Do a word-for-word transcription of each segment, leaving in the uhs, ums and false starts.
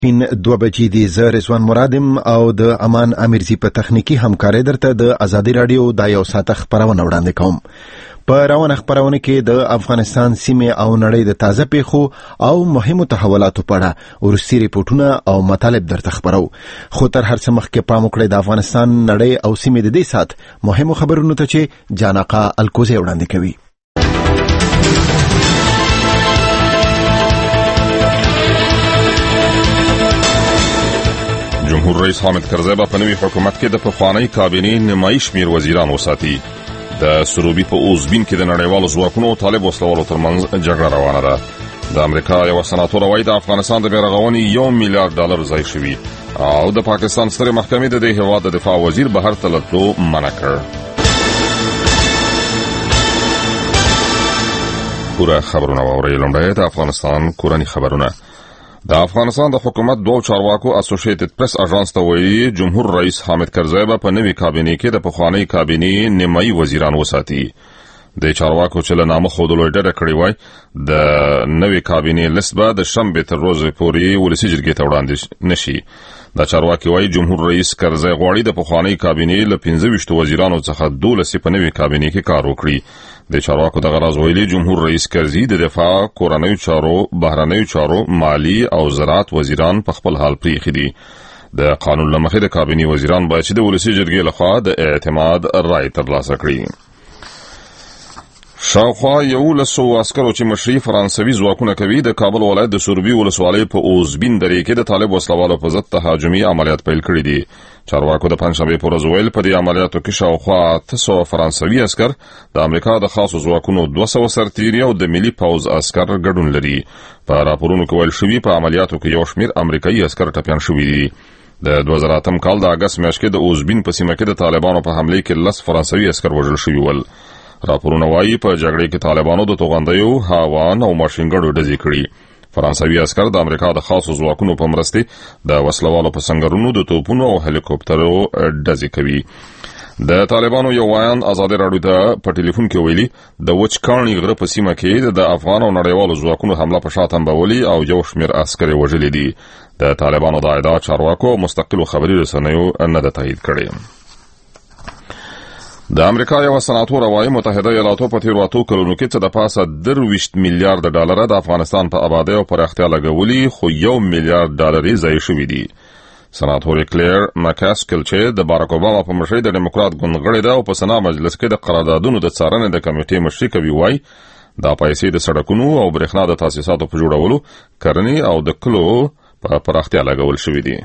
پین دوه بجې دي. زه رضوان مرادم او د امان امیرزي په تخنیکی همکارۍ درته د ازادي رادیو د یو ساعت خبرونه وړاندې کوم. په روانه خبرونه کې د افغانستان سیمه او نړۍ د تازه پیښو او مهمو تحولاتو په اړه ورسي ریپورتونه او مطالب درته خبرو. خو تر هر څه مخکې پام وکړئ د افغانستان نړۍ او سیمه د دې سات مهمو خبرونو ته چې جانقا الکوزي وړاندې کوي. جمهور رئیس حامد کرزی په نوي حکومت کې د پخوانی کابینې نیمایي شمیر وزیران وساتي. د سروبي په اوزبین کې د نړیوالو ځواکونو طالب وسلوالو ترمنځ جګړه روانه ده. د امریکا یو سناتور وايي د افغانستان د بیرغونې یو میلیارډ ډالر ضایع شوي او د پاکستان سترې محکمې د دې هیواد د دفاع وزیر بهر ته تللو منع کړ. پوره خبرونه واورئ. لومړی د افغانستان کورني خبرونه. د افغانستان د حکومت دوه چارواکو اسوسییټډ پریس اژانس ته وایي جمهور رئیس حامد کرزی په نوي کابینې کې د پخوانی کابینې نیمایي وزیران وساتي. د چارواکو چې له نامه خودلو ډډه کړې وای د نوي کابینې لیست به د شنبې تر ورځې پورې ولسي جرګې ته وړاندې نشي. د چارواکي وایي جمهور رئیس کرزی غواړي د پخوانی کابینې له پنځه ویشت وزیرانو څخه دولس په نوي کابینې کې کار وکړي. د چارواکو د غرض ویلي جمهور رئیس کرزی د دفاع، کورنیو چارو، بهرنیو چارو، مالی او زراعت وزیران په خپل حال پریښي دي. د قانون له مخې د کابینې وزیران باید چې د ولسي جرګې لخوا د اعتماد رای ترلاسه کړي. شاوخوا یولسو عسکرو چې مشري فرانسوي ځواکونه کوي د کابل ولایت د سروبي ولسوالۍ په اوزبین درې کې د طالب وسلوالو په ضد تهاجمي عملیات پیل کړي دي. چارواکو د پنځشنبې په ورځ ویل په دې عملیاتو کې شاوخوا اته سوه فرانسوي عسکر، د امریکا د خاصو ځواکونو دوه سوه سرتیري او د ملي پوځ عسکر ګډون لري. په راپورونو کې ویل شوي په عملیاتو کې یو شمېر امریکایي عسکر ټپیان شوي دي. د دوه زره اتم کال د اګست میاشت کې د اوزبین په سیمه کې د طالبانو په حمله کې لس فرانسوي عسکر وژل شوي ول. راپورونه وایي په جګړې کې طالبانو د توغندیو، هاوان او ماشینګړو ډزې کړي. فرانسوي عسکر د امریکا د خاصو ځواکونو په مرسته د وسلوالو په سنگرونو د توپونو او هلیکوپټرو ډزې کوي. د طالبانو یو وایان ازادي رادیو ته په ټلیفون کې ویلي د وچکاني غره په سیمه کې د افغان او نړیوالو ځواکونو حمله په شا تنبولي او یو شمېر عسکر وژلي دي. د طالبانو د ادعا چارواکو مستقلو خبري رسنیو نه ده تایید کړې. د امریکا یو سناتور وايي متحده ایالاتو په تیرو اتو کلونو کې څه د پاسه درویشت میلیارډ ډالر د افغانستان په آبادی او پراختیا لګولي، خو یو میلیارډ ډالر یې ضایع شوي دي. سناتور کلیر مکاسکل چې د باراک اوباما په مشرۍ د ډیموکرات ګوند غړی ده او په سنا مجلس کې د قراردادونو د څارنې د کمیټې مشري کوي، وایي دا پیسې د سړکونو او برېښنا د تاسیساتو په جوړولو، کرنې او د کلو په پراختیا لګول شوي دي.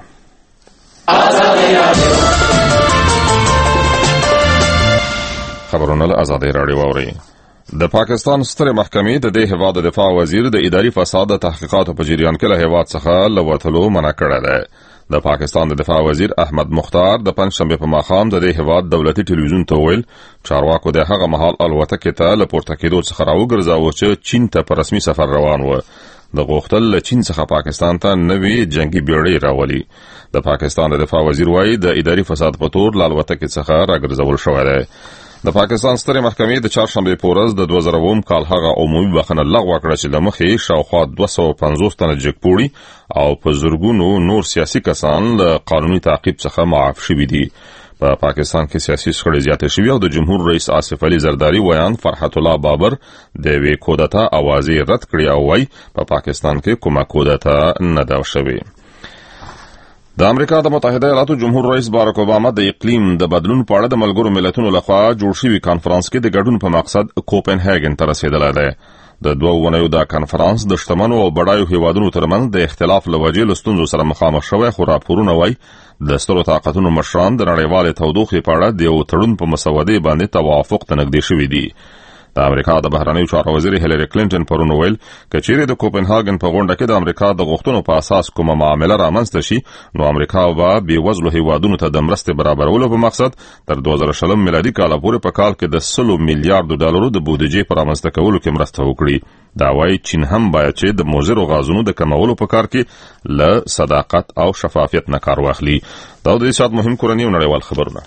خبرونه له ازادي رادیو واوري. د پاکستان سترې محکمې د دې هیواد د دفاع وزیر د اداري فساد د تحقیقاتو په جریان کې له هیواد څخه له وتلو منع کړی دی. د پاکستان د دفاع وزیر احمد مختار د پنځشنبې په ماښام د دې هیواد دولتي ټلویزیون ته ویل چارواکو د هغه مهال الوتکې ته له پورته کېدو څخه راوګرځاوه چې چین ته په رسمي سفر روان و. د غوښتل له چین څخه پاکستان ته نوې جنگي بیړۍ راولي. د پاکستان د دفاع وزیر وایي د اداري فساد په تور له الوتکې څخه راګرځول شوی دی. د پاکستان سترې محکمې د چهارشنبې په ورځ د دوه زره اووم کال هغه عمومي بخښنه لغوه کړه چې له مخې شاوخوا دوه سوه پنځوس تنه جګپوړي او په زرګونو نور سیاسي کسان له قانوني تعقیب څخه معاف شوي دي. په پا پاکستان کې سیاسي شخړې زیاتې شوي او د جمهور رئیس آصف علي زرداري ویان فرحت الله بابر د یوې کودتا اوازې رد کړې او وایي په پا پاکستان کې کومه کودتا نه ده شوې. د امریکا د متحده ایالاتو جمهور رئیس باراک اوباما د اقلیم د بدلون په اړه د ملګرو ملتونو لخوا جوړ شوي کانفرنس کې د ګډون په مقصد کوپنهاګن ته رسیدلی دی. د دوه اونیو دا کانفرنس د شتمنو او بډایو هیوادونو ترمنځ د اختلاف له وجې له ستونزو سره مخامخ شوی، خو راپورونه وایي د سترو طاقتونو مشران د نړیوالې تودوخې په اړه د یو تړون په مسودې باندې توافق ته نږدې شوي دي. د امریکا د بهرنیو چارو وزیر هیلری کلینټن پرون ویل که چیرې د کوپنهاګن په غونډه کې د امریکا د غوښتنو په اساس کومه معامله رامنځته شي نو امریکا به بېوزلو هیوادونو ته د مرستې برابرولو په مقصد تر دوه زره شلم میلادي کاله پورې په کال کې د سلو میلیارډو ډالرو د بودیجې په رامنځته کولو کې مرسته وکړي. دا وایي چین هم باید چې د مضرو غازونو د کمولو په کار کې له صداقت او شفافیت نه کار واخلي. دا د دې ساعت مهم کورني او نړیوال خبرونه.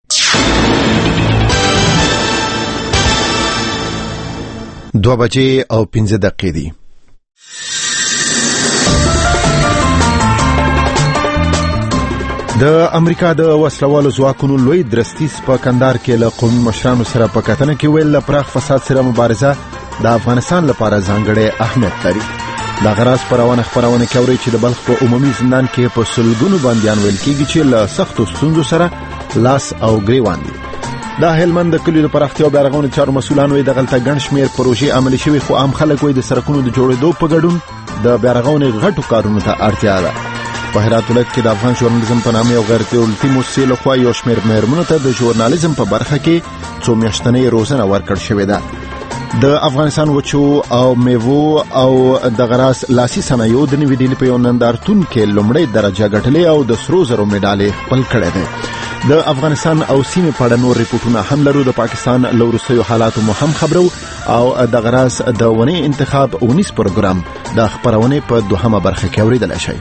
دوه بجې او پنځه دقیقې دي. د امریکا د وسلوالو ځواکونو لوی درستیز په کندهار کې له قومي مشرانو سره په کتنه کې ویل له پراخ فساد سره مبارزه د افغانستان لپاره ځانګړی اهمیت لري. دا غراس پر روانه خبرونه کې اوري چې د بلخ په عمومي زندان کې په سلګونو بنديان ویل کېږي چې له سختو ستونزو سره لاس او ګریوان دي. دا هلمند د کلیو د پراختیا او بیارغونې چارو مسولان وي د غلطه ګڼ شمیر پروژې عملي شوي خو عام خلک وي د سرکونو د جوړېدو په ګډون د بیارغونې غټو کارونو ته اړتیا ده. په هرات ولایت کې د افغان ژورنالیزم په نامه یو غیر دولتي مؤسسې لخوا یو شمیر مېرمنو ته د ژورنالیزم په برخه کې څو میاشتنۍ روزنه ورکړل شوې ده. د افغانستان وچو او میوو او د غراس لاسي صنایعو د نوي ډیلي په یو نندارتون کې لومړی درجه ګټلې او د سرو زرو میډالې خپل کړې ده. د افغانستان او سیمې په اړه نور ریپورټونه هم لرو. د پاکستان له وروستیو حالاتو مو هم خبرو او د غراس د ونې انتخاب اونیس پروګرام د خبرونې په دوهمه برخه کې اوریدل شي.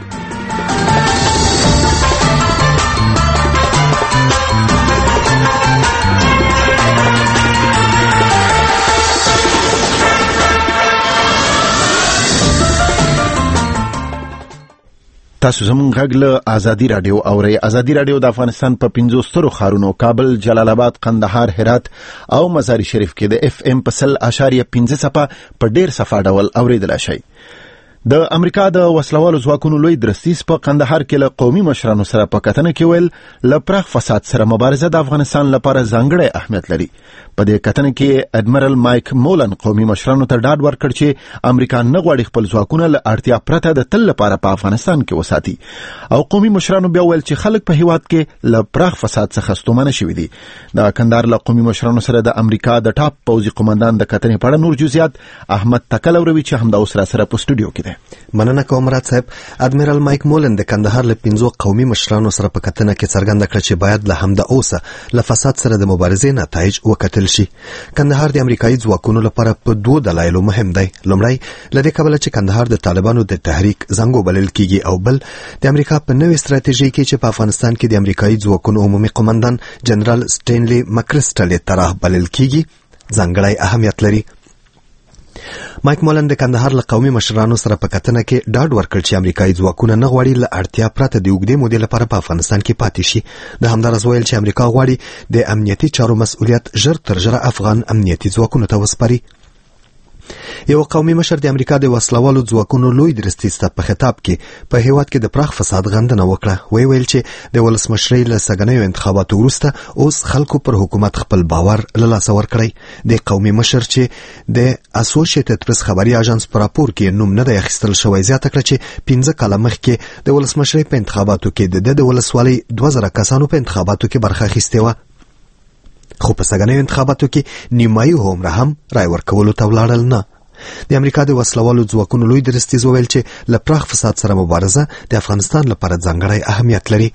تاسو زموږ غږ له ازادي رادیو اورئ. ازادي رادیو د افغانستان په پنځو سترو ښارونو کابل، جلال آباد، قندهار، هرات او مزار شریف کې د اف ام په سل اشاریه پنځه څپه په ډیر صفا ډول اوریدل شي. د امریکا د وسلوالو ځواکونو لوی درستیز په قندهار کې له قومي مشرانو سره په کتنه کې ویل له پراخ فساد سره مبارزه د افغانستان لپاره ځانګړی اهمیت لري. په دې کتنه کې اډمرل مایک مولن قومي مشرانو ته ډاډ ورکړ چې امریکا نه غواړي خپل ځواکونه له اړتیا پرته د تل لپاره په افغانستان کې وساتي. او قومي مشرانو بیا ویل چې خلک په هیواد کې له پراخ فساد څخه ستومانه شوي دي. د کندهار له قومي مشرانو سره د امریکا د ټاپ پوځي قومندان د کتنې په اړه نور جزئیات احمد تکل اوروي چې همدا اوس را سره په سټوډیو کې دی. مننه کوم مراد صاحب. اډمرل مایک مولن د کندهار له پنځو قومي مشرانو سره په کتنه کې څرګنده کړه چې باید له همدا اوسه له فساد سره د مبارزې نتایج وکتل شي. کندهار د امریکایي ځواکونو لپاره په دوه دلایلو مهم دی. لومړی لدې کبله چې کندهار د طالبانو د تحریک زنګو بلل کیږي او بل د امریکا په نوې ستراتیژي کې چې په افغانستان کې د امریکایي ځواکونو عمومي قومندان جنرال سټینلی مکرسټل طرح بلل کیږي ځانګړی اهمیت لري. مایک مولن د کندهار له قومي مشرانو سره په کتنه کې ډاډ ورکړ چې امریکایي ځواکونه نه غواړي له اړتیا پرته د اوږدې مودې لپاره په افغانستان کې پاتې شي. د همدارس ویل چې امریکا غواړي د امنیتي چارو مسؤلیت ژر تر ژره افغان امنیتي ځواکونو ته وسپاري. یو قومي مشر د امریکا د وسلوالو ځواکونو لوی درستیز ته په خطاب کې په هیواد کې د پراخ فساد غندنه وکړه. وی ویل چې د ولسمشرۍ له سګنیو انتخاباتو وروسته اوس خلکو پر حکومت خپل باور له لاسه ورکړی. د قومي مشر چې د اسوسییټډ پریس خبري اژانس په راپور کې نوم نه دی اخیستل شوی زیاته کړه چې پنځه کاله مخکې د ولسمشرۍ په انتخاباتو کې د د ولسوالۍ دوه زره کسانو په انتخاباتو کې برخه اخیستې وه، خو په سګنیو انتخاباتو کې نیمایي هومره هم رای ورکولو ته ولاړل نه. د امریکا د وسلوالو ځواکونو لوی درستیز وویل چې له پراخ فساد سره مبارزه د افغانستان لپاره ځانګړی اهمیت لري.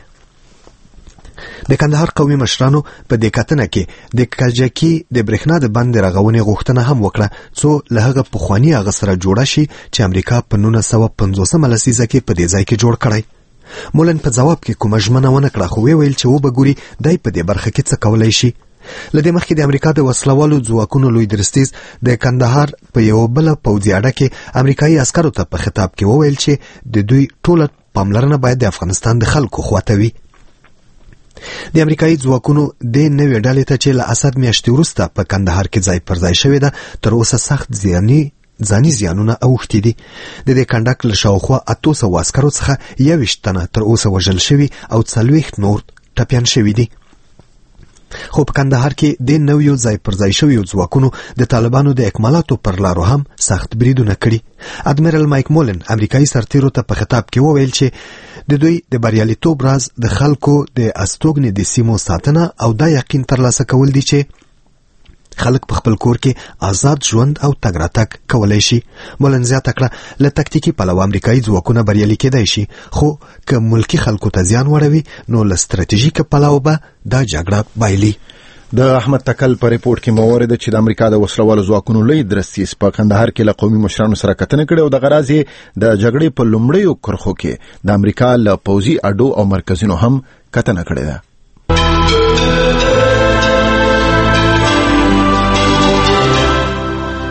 د کندهار قومي مشرانو په دې کتنه کې د کجکي د برېښنا د بند رغونې غوښتنه هم وکړه څو له هغه پخواني هغه سره جوړه شي چې امریکا په نولس سوه پنځوسمه لسیزه کې په دې ځای کې جوړ کړی. مولن په ځواب کې کومه ژمنه ونه کړه خو ویل چې وبګوري دای په دې برخه کې څه کولای شي. لدې مخکې د امریکا د وسلوالو ځواکونو لوی درستیز د کندهار په یو بل پوځي اډه کې امریکایي عسکرو ته په خطاب کې وویل چې د دوی ټوله پاملرنه باید د افغانستان د خلکو خواته وي. د امریکایي ځواکونو د نوې ډلې ته چې له اسد میاشتې وروسته په کندهار کې ځای پر ځای شوې ده تر اوسه سخت زیاني ځاني زیانونه اوښتي دي. د دې کنډک له شاوخوا اتو سوو عسکرو څخه یوویشت تنه تر اوسه وژل شوي او څلوېښت نور ټپیان شوي دي. خو په کندهار کې د نویو ځای پر ځای شویو ځواکونو د طالبانو د اکمالاتو پر لارو هم سخت بریدونه کړي. اډمرل مایک مولن امریکایي سرتیرو ته په خطاب کې وویل چې د دوی د بریالیتوب راز د خلکو د استوګنې د سیمو ساتنه او دا یقین ترلاسه کول دي چې خلک په خپل کور کې آزاد ژوند او تګ راتګ کولی شي. مولن زیاته کړه له تکتیکي پلوه امریکایي ځواکونه بریالي کېدای شي خو که ملکي خلکو ته زیان وړوي نو له ستراتیژیکه پلوه به دا جګړه بایلي. د احمد تکل په ریپورت کې مورد چې د امریکا د وسلوالو ځواکونو لوی درستیز په کندهار کې له قومي مشرانو سره کتنه کړې او د غراض د جګړې په لومړیو کرښو کې د امریکا له پوځي اډو او مرکزونو هم کتنه کړې ده.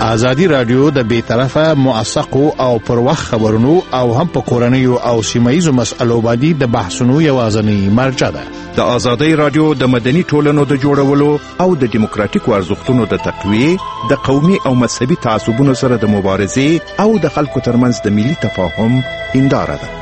ازادي رادیو د بیطرفه موثقو او پر وخت خبرونو او هم په کورنیو او سیمایي مسلو باندې د بحثونو یوازنی مرجع ده. د ازادي رادیو د مدني ټولنو د جوړولو او د دیموکراتیکو ارزښتونو د تقویه، د قومي او مذهبي تعصبونو سره د مبارزې او د خلکو ترمنځ د ملي تفاهم هنداره ده.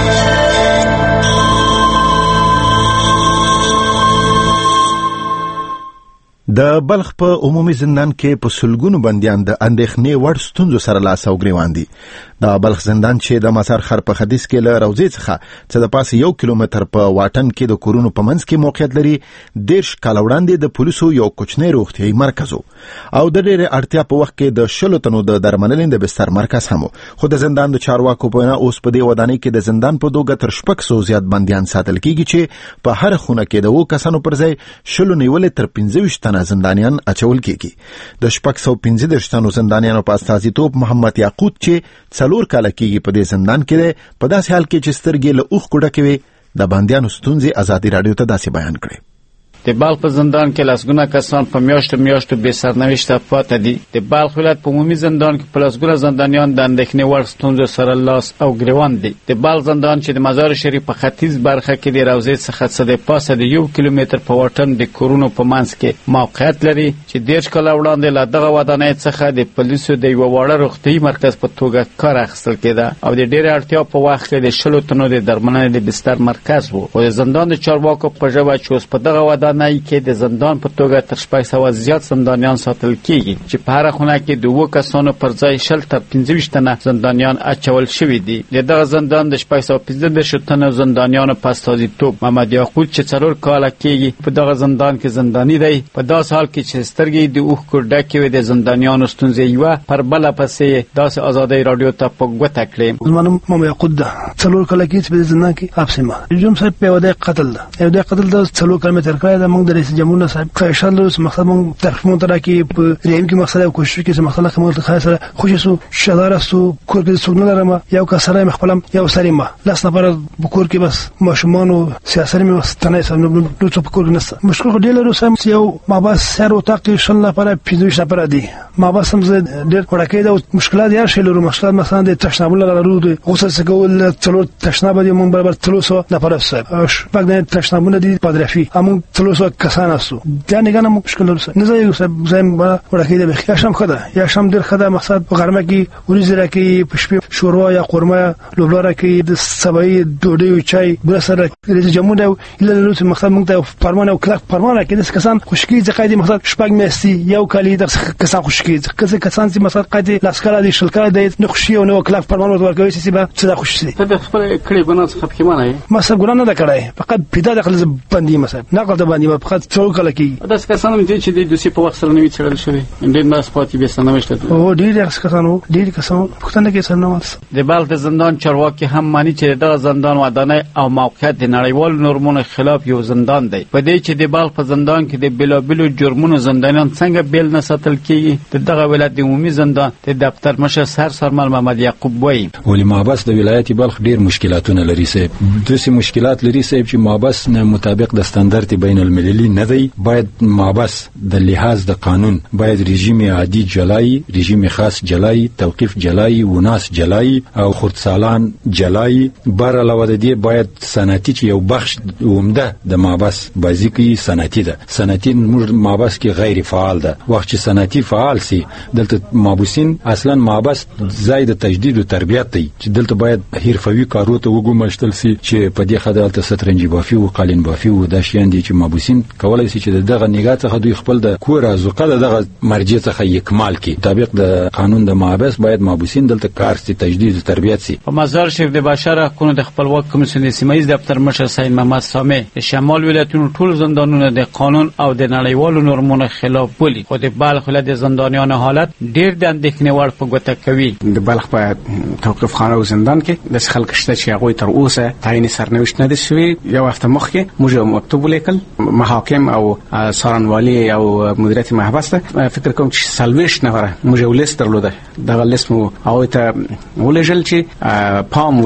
د بلخ په عمومي زندان کې په سلګونو بنديان د اندېښنې وړ ستونزو سره لاس او ګریوان دي. د بلخ زندان چې د مزار خر په حدیث کې له روضې څخه چې د پاسه یو کیلومتر په واټن کې د کورونو په منځ کې موقعیت لري، دیرش کال وړاندې د پولیسو یو کوچنی روغتیايي مرکز او د ډېرې اړتیا په وخت کې د شلو تنو د درملنې د بستر مرکز هم. خو د زندان د چارواکو په وینا اوس په دې ودانۍ کې د زندان په دوګه تر شپږ سوه زیات بنديان ساتل کیږي چې په هر خونه کې د وو کسانو پر ځای شلو نیولې تر پنځه ویشت تنه زندانیان اچول کیږي. د شپږ سوه پنځه دېرش تنو زندانیانو په استازیتوب محمد یعقوب چې څلور کاله کېږي په دې زندان کې دی، په داسې حال کې چې سترګې له اوښکو ډکې وي، د بندیانو ستونزې ازادي راډیو ته داسې بیان کړې. د بلخ په زندان کې لسګونه کسان په میاشتو میاشتو بې سرنوشته پاتې دي. د بلخ ولایت په عمومي زندان کې په لسګونه زندانیان د اندېښنې وړ ستونزو سره لاس او ګریوان دي. د بلخ زندان چې د مزار شریف په ختیځ برخه کې د روضې څخه څه د پاسه د یو کیلومتر په واټن د کورونو په منځ کې موقعیت لري، چې دېرش کاله وړاندې له دغه ودانۍ څخه د پولیسو د یوه واړه روغتیايي مرکز په توګه کار اخیستل کېده او د ډېرې اړتیا په وخت کې د شلو تنو د درملنې د بستر مرکز و. خو د زندان د چارواکو په ژبه چې اوس په دغه ودانۍ کې د زندان په توګه تر شپږ سوه زیات زندانیان ساتل کیږي، چې په هر خونه کې د اووه کسانو پر ځای شل تر پنځه ویشت تنه زندانیان اچول شوي دي. د دغه زندان د شپږ سوه پنځه دېرش تنه زندانیانو په استازیتوب محمد یعقوب چې څلور کاله کېږي په دغه زندان کې زنداني دی، په داسې حال کې چې سترګې د اوښکو ډکې وي، د زندانیانو ستونزې یوه پر بله پسې داسې ازادۍ راډیو ته په ګوته کړې. زما نوم محمد یعقوب ده، څلور کاله کېږي چې په زندان کې حبس یم. جرم صاحب په یو قتل ده، یو د قتل د څلور کلمې تر کړی ده. موږ د رئیس جمهور صاحب خواهشات لرو چې مقصد موږ تر مونږ تر کې په ریم کې مقصد او کوشش کې چې مقصد کومه ته سره خوشی سو شدار سو کور کې څوک نه لرم، یو کسره مخبلم یو سری ما لاس نه پر کور کې بس ماشومان او سیاست مې واستنه سم نو څه په کور کې نست مشکل خو ډیر لرو سم یو ما بس سر او تاق شل نه پر پیځوش نه پر دی ما بس هم ډیر وړکې دا مشکلات یې شل لرو مشکلات مثلا د تشنابونه لرو د غوسه څګول څلور تشناب دي مونږ برابر څلور نه پر سر شپږ نه تشنابونه دي پادرفي هم څلور کسان اسو دا نه غنه مشکل لرو نه زای زم وړکې د بخیا شم خدا یا شم ډیر خدا مقصد په غرمه کې ورزره کې پښپې شوروا یا قورمه لوبلاره کې د سبای ډوډۍ او چای برسره رئیس جمهور او اله لرو چې مقصد مونږ ته فرمان او کلک فرمان کې د کسان خوشکی ځکه د مقصد شپږ میسي یو کلی د کسان خوشکی ځکه کسان چې مقصد قاعده لاسکره دي شلکره دي نه خوشي او نه کلک فرمان ورکوي چې به څه خوشي ته د خپل کړي ګناه څخه پښیمانه یې مقصد ګناه نه کړای فقط پیدا د خپل باندې مثلا نقل د باندې فقط څو کله کې دا کسان چې د دوسی په وخت سره نه ویل شوی ډېر ماس پاتې به سنوشته او ډېر کسانو ډېر کسانو پښتنه کې سرنومات د بلخ زندان چارواکي هم مانی چې د زندان ودانۍ او موقعیت د نړیوال نورمونو خلاف یو زندان دی په دې چې د بلخ په زندان کې د بلابلو جرمونو زندانیان څنګه بیل نه ساتل کیږي دغه ولایت د عمومي زندان د دفتر مشر سر سرمل محمد یعقوب وایي ولې محبس د ولایت بلخ ډېر مشکلاتونه لري سه دوسی مشکلات لري سه چې محبس نه مطابق د ستاندرد بین المللي نه دی باید محبس د لحاظ د قانون باید رژیم عادي جلای رژیم خاص جلای توقیف جلای وناس جلای او خردسالان جلای بر علاوه د دې باید صنعتي چې یو بخش عمده د محبس بازی کوي صنعتي ده صنعتي محبس کې غیر فعال ده وخت چې صنعتي فعال سي دلته محبوسین اصلا محبس ځای د تجدید او تربیت دی چې دلته باید حرفوي کارو ته وګمشتل سي چې په دې خدالت سترنجي بافي او قالین بافي او د شیان دي چې محبوسین کولای شي چې دغه نگاه څخه دوی خپل د کور ازقه دغه مرجع څخه اکمال کی مطابق د قانون د محبس باید محبوسین دلته کار سي تجدید او تربیت سي په مزار شریف د بشر حقوقو د خپلواک کمیسیون سیمایي دفتر مشر سید محمد سامع د شمال ولایتونو ټول زندانونه د قانون او د نړیوالو نورمونو خلاف بولي خو د بلخ ولایت د زندانیانو حالت ډیر د اندېښنې وړ په ګوته کوي د بلخ په توقیف خانه او زندان کې د خلک شته چې هغه تر اوسه تعیین سرنوشت نه دي شوی یو هفته مخکې موږ مکتوب ولیکل محاکم او سارنوالي او مدیریت محبس ته فکر کوم چې سلويش نفر موږ ولست درلوده دغه لیست مو او ته ولېجل چې پام وشي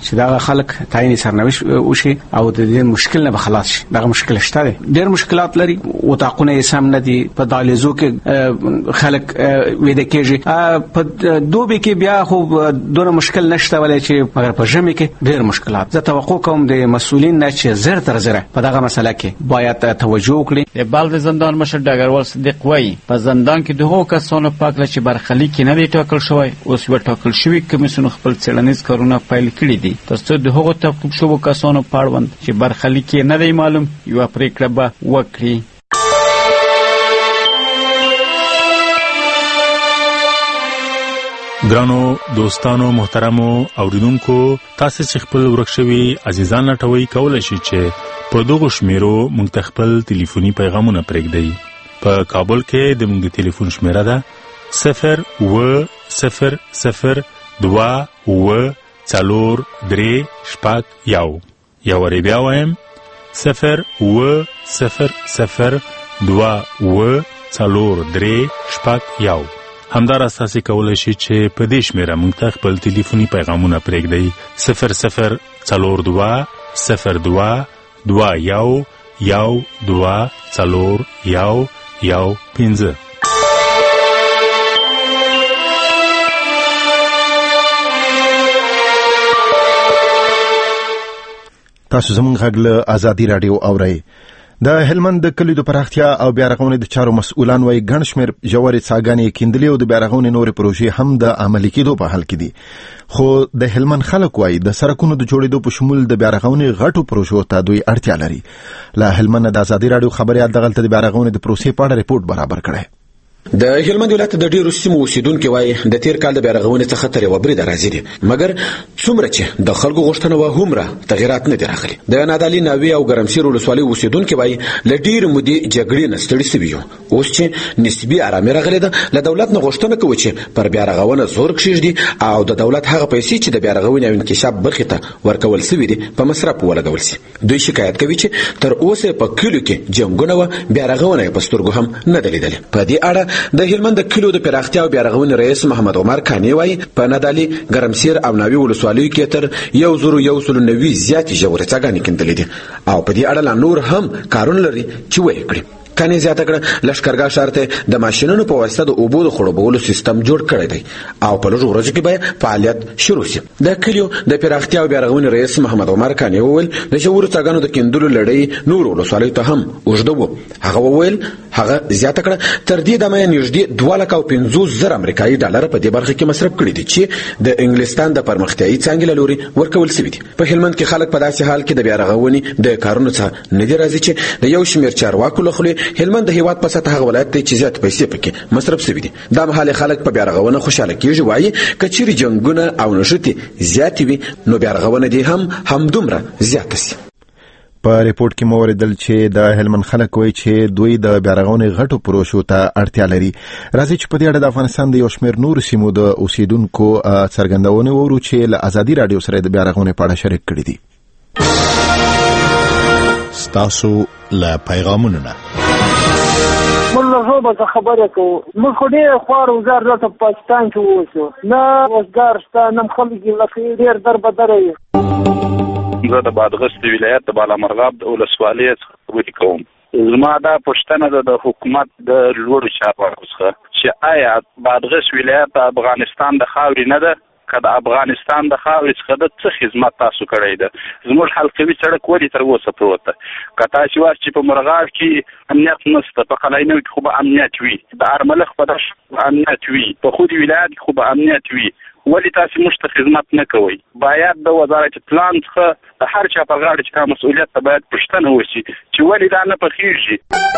چې دا خلک تعین سرنوشت وشي او د دې مشکل نه خلاص شي. دا مشکل شته دي، ډېر مشکلات لري او تاقونه یې سم نه دي. په دالیزو کې خلک وېده کېږي، په دوبي کې بیا خو دونه مشکل نشته، ولې چې مګر په ژمي کې ډېر مشکلات. زه توقع کوم د مسؤلین نه چې زر تر زر په دغه مسله کې باید توجه وکړي. د بال د زندان مشر ډګروال صدیق وایي په زندان کې دغه کسانو پاکله چې برخلیک نه دی ټاکل شوی، اوس یو ټاکل شوی کمیسیون خپل څېړنیز کارونه پیل کړي دي ترڅو د هغو تعقیب شوو کسانو په اړوند چې برخلیک نه دی معلوم یوه پرېکړه به وکړي. ګرانو دوستانو محترمو اوریدونکو، تاسو چې خپل ورک شوي عزیزان لټوي کولای شئ چې په دغه شمیرو موږ ته خپل ټلیفوني پیغامونه پرېږدئ. په کابل کې د موږ د ټلیفون شمیره ده صفر اوه صفر صفر دوه اوه څلور درې شپږ یو. یو وارې بیا وایم صفر اوه صفر صفر دوه اوه څلور درې شپږ یو. همداراز تاسو کولای شئ چې په دې شمیره موږ ته خپل ټلیفوني پیغامونه پرېږدئ صفر صفر څلور دوه صفر دوه دوه یو یو دوه څلور یو یو پنځه. تاسو زموږ غږ له ازادي رادیو اورئ. د هلمند د کلیو د پراختیا او بیا رغونې د چارو مسؤلان وايي ګڼ شمېر ژورې څاګانې کیندلې او د بیا رغونې نورې پروژې هم د عملي کېدو په حال کې دي. خو د هلمند خلک وايي د سړکونو د جوړېدو په شمول د بیا رغونې غټو پروژو ته دوی اړتیا لري. له هلمند د ازادي رادیو خبريال دغلته د بیا رغونې د پروسې په اړه ریپورت برابر کړی. د هلمند ولایت د ډیرو سیمو اوسیدونکو وايي د تیر کال د بیرغونې څخه تر یو برید راځي دي، مګر څومره چې د خلکو غوښتنه و همره تغیرات نه دي راغلي. د نادعلي ناوی او ګرمسیر ولسوالۍ اوسیدونکو وايي ل ډیر مودې جګړې نه ستړي شوي یو، اوس چې نسبي آرامي راغلي ده له دولت نه غوښتنه کوي چې پر بیرغونه زور کښیږدي او د دولت هغه پیسې چې د بیرغونې او انکشاف برخې ته ورکول شوي دي په مصرف ولګول شي. دوی شکایت کوي چې تر اوسه په کلیو کې جنګونه و بیرغونه په سترګو هم نه دلیدل. په دې اړه د هلمند کلیو د پراختیا او بیا رغونې رئیس محمد عمر کانی وايي په نادعلي ګرمسیر او ناوی ولسوالیو کې تر یو زرو یو سل نوي زیاتې ژورې څاګانې کیندلې دي او په دې اړه لا نور هم کارونه لري چې وایي کړي. کانی زیاته کړه لشکرګاه شارته د ماشینونو په واسطه د اوبو د خړوبولو سیستم جوړ کړی دی او په لږ ورځو کې به فعالیت شروع شي. د کلیو د پراختیا او بیا رغونې رئیس محمد عمر کانی وویل د ژورو څاګانو د کیندلو لړۍ نور ولسوالیو ته هم اوږده وه. هغه وویل هغه زیاته کړه تر دې دمه نږدې دوه لکه او پنځوس زره امریکایي ډالر په دې برخه کې مصرف کړي دي چې د انګلستان د پرمختیایي څانګې له لوري ورکول شوي دي. په هلمند کې خلک په داسې حال کې د بیا رغونې د کارونو څخه نه دي راضي چې د یو شمېر چارواکو له خولې هلمند د هیواد په سطح هغه ولایت دی چې زیات پیسې پکې مصرف شوي دي. دا مهال خلک په بیا رغونه خوشاله کېږي، وایي که چیرې جنګونه او نښتې زیاتې وي نو بیا رغونه دې هم همدومره زیاته شي. په ریپورت کې مو اوریدل چې د هلمند خلک وایي چې دوی د بیا رغونې غټو پروژو ته اړتیا لري. راځي چې په دې اړه د افغانستان د یو شمېر نورو سیمو د اوسیدونکو څرګندونې واورو چې له ازادي رادیو سره د بیا رغونې په اړه شریک کړي دي. ستاسو له پیغامونو نه موږ به خبره کوو. موږ خو ډېر خوار وزار دلته په پاکستان کې اوسو، نه روزګار شته نه خلک یې ډېر دربدره یو. زه د بادغیس ولایت د بالامرغاب د ولسوالۍ څخه خبرې کوم. زما دا پوښتنه ده د حکومت د لوړو چارواکو څخه چې آیا بادغیس ولایت د افغانستان د خاورې نه ده؟ که د افغانستان د خاورې څخه د څه خدمت تاسو کړی ده؟ زموږ حلقوي سړک ولې تر اوسه پروت ده؟ که تاسې وایاست چې په مرغاب کې امنیت نشته، په قلعهنو کې خو به امنیت وي، د ارملخ په دښت به امنیت وي، په خودي ولایت کې خو به امنیت وي، ولې تاسې موږ ته خدمت نه کوئ؟ باید د وزارت پلان څخه د هر چا په غاړه چې دا مسؤلیت ته باید پوښتنه وشي چې ولې دا نه پخېږي.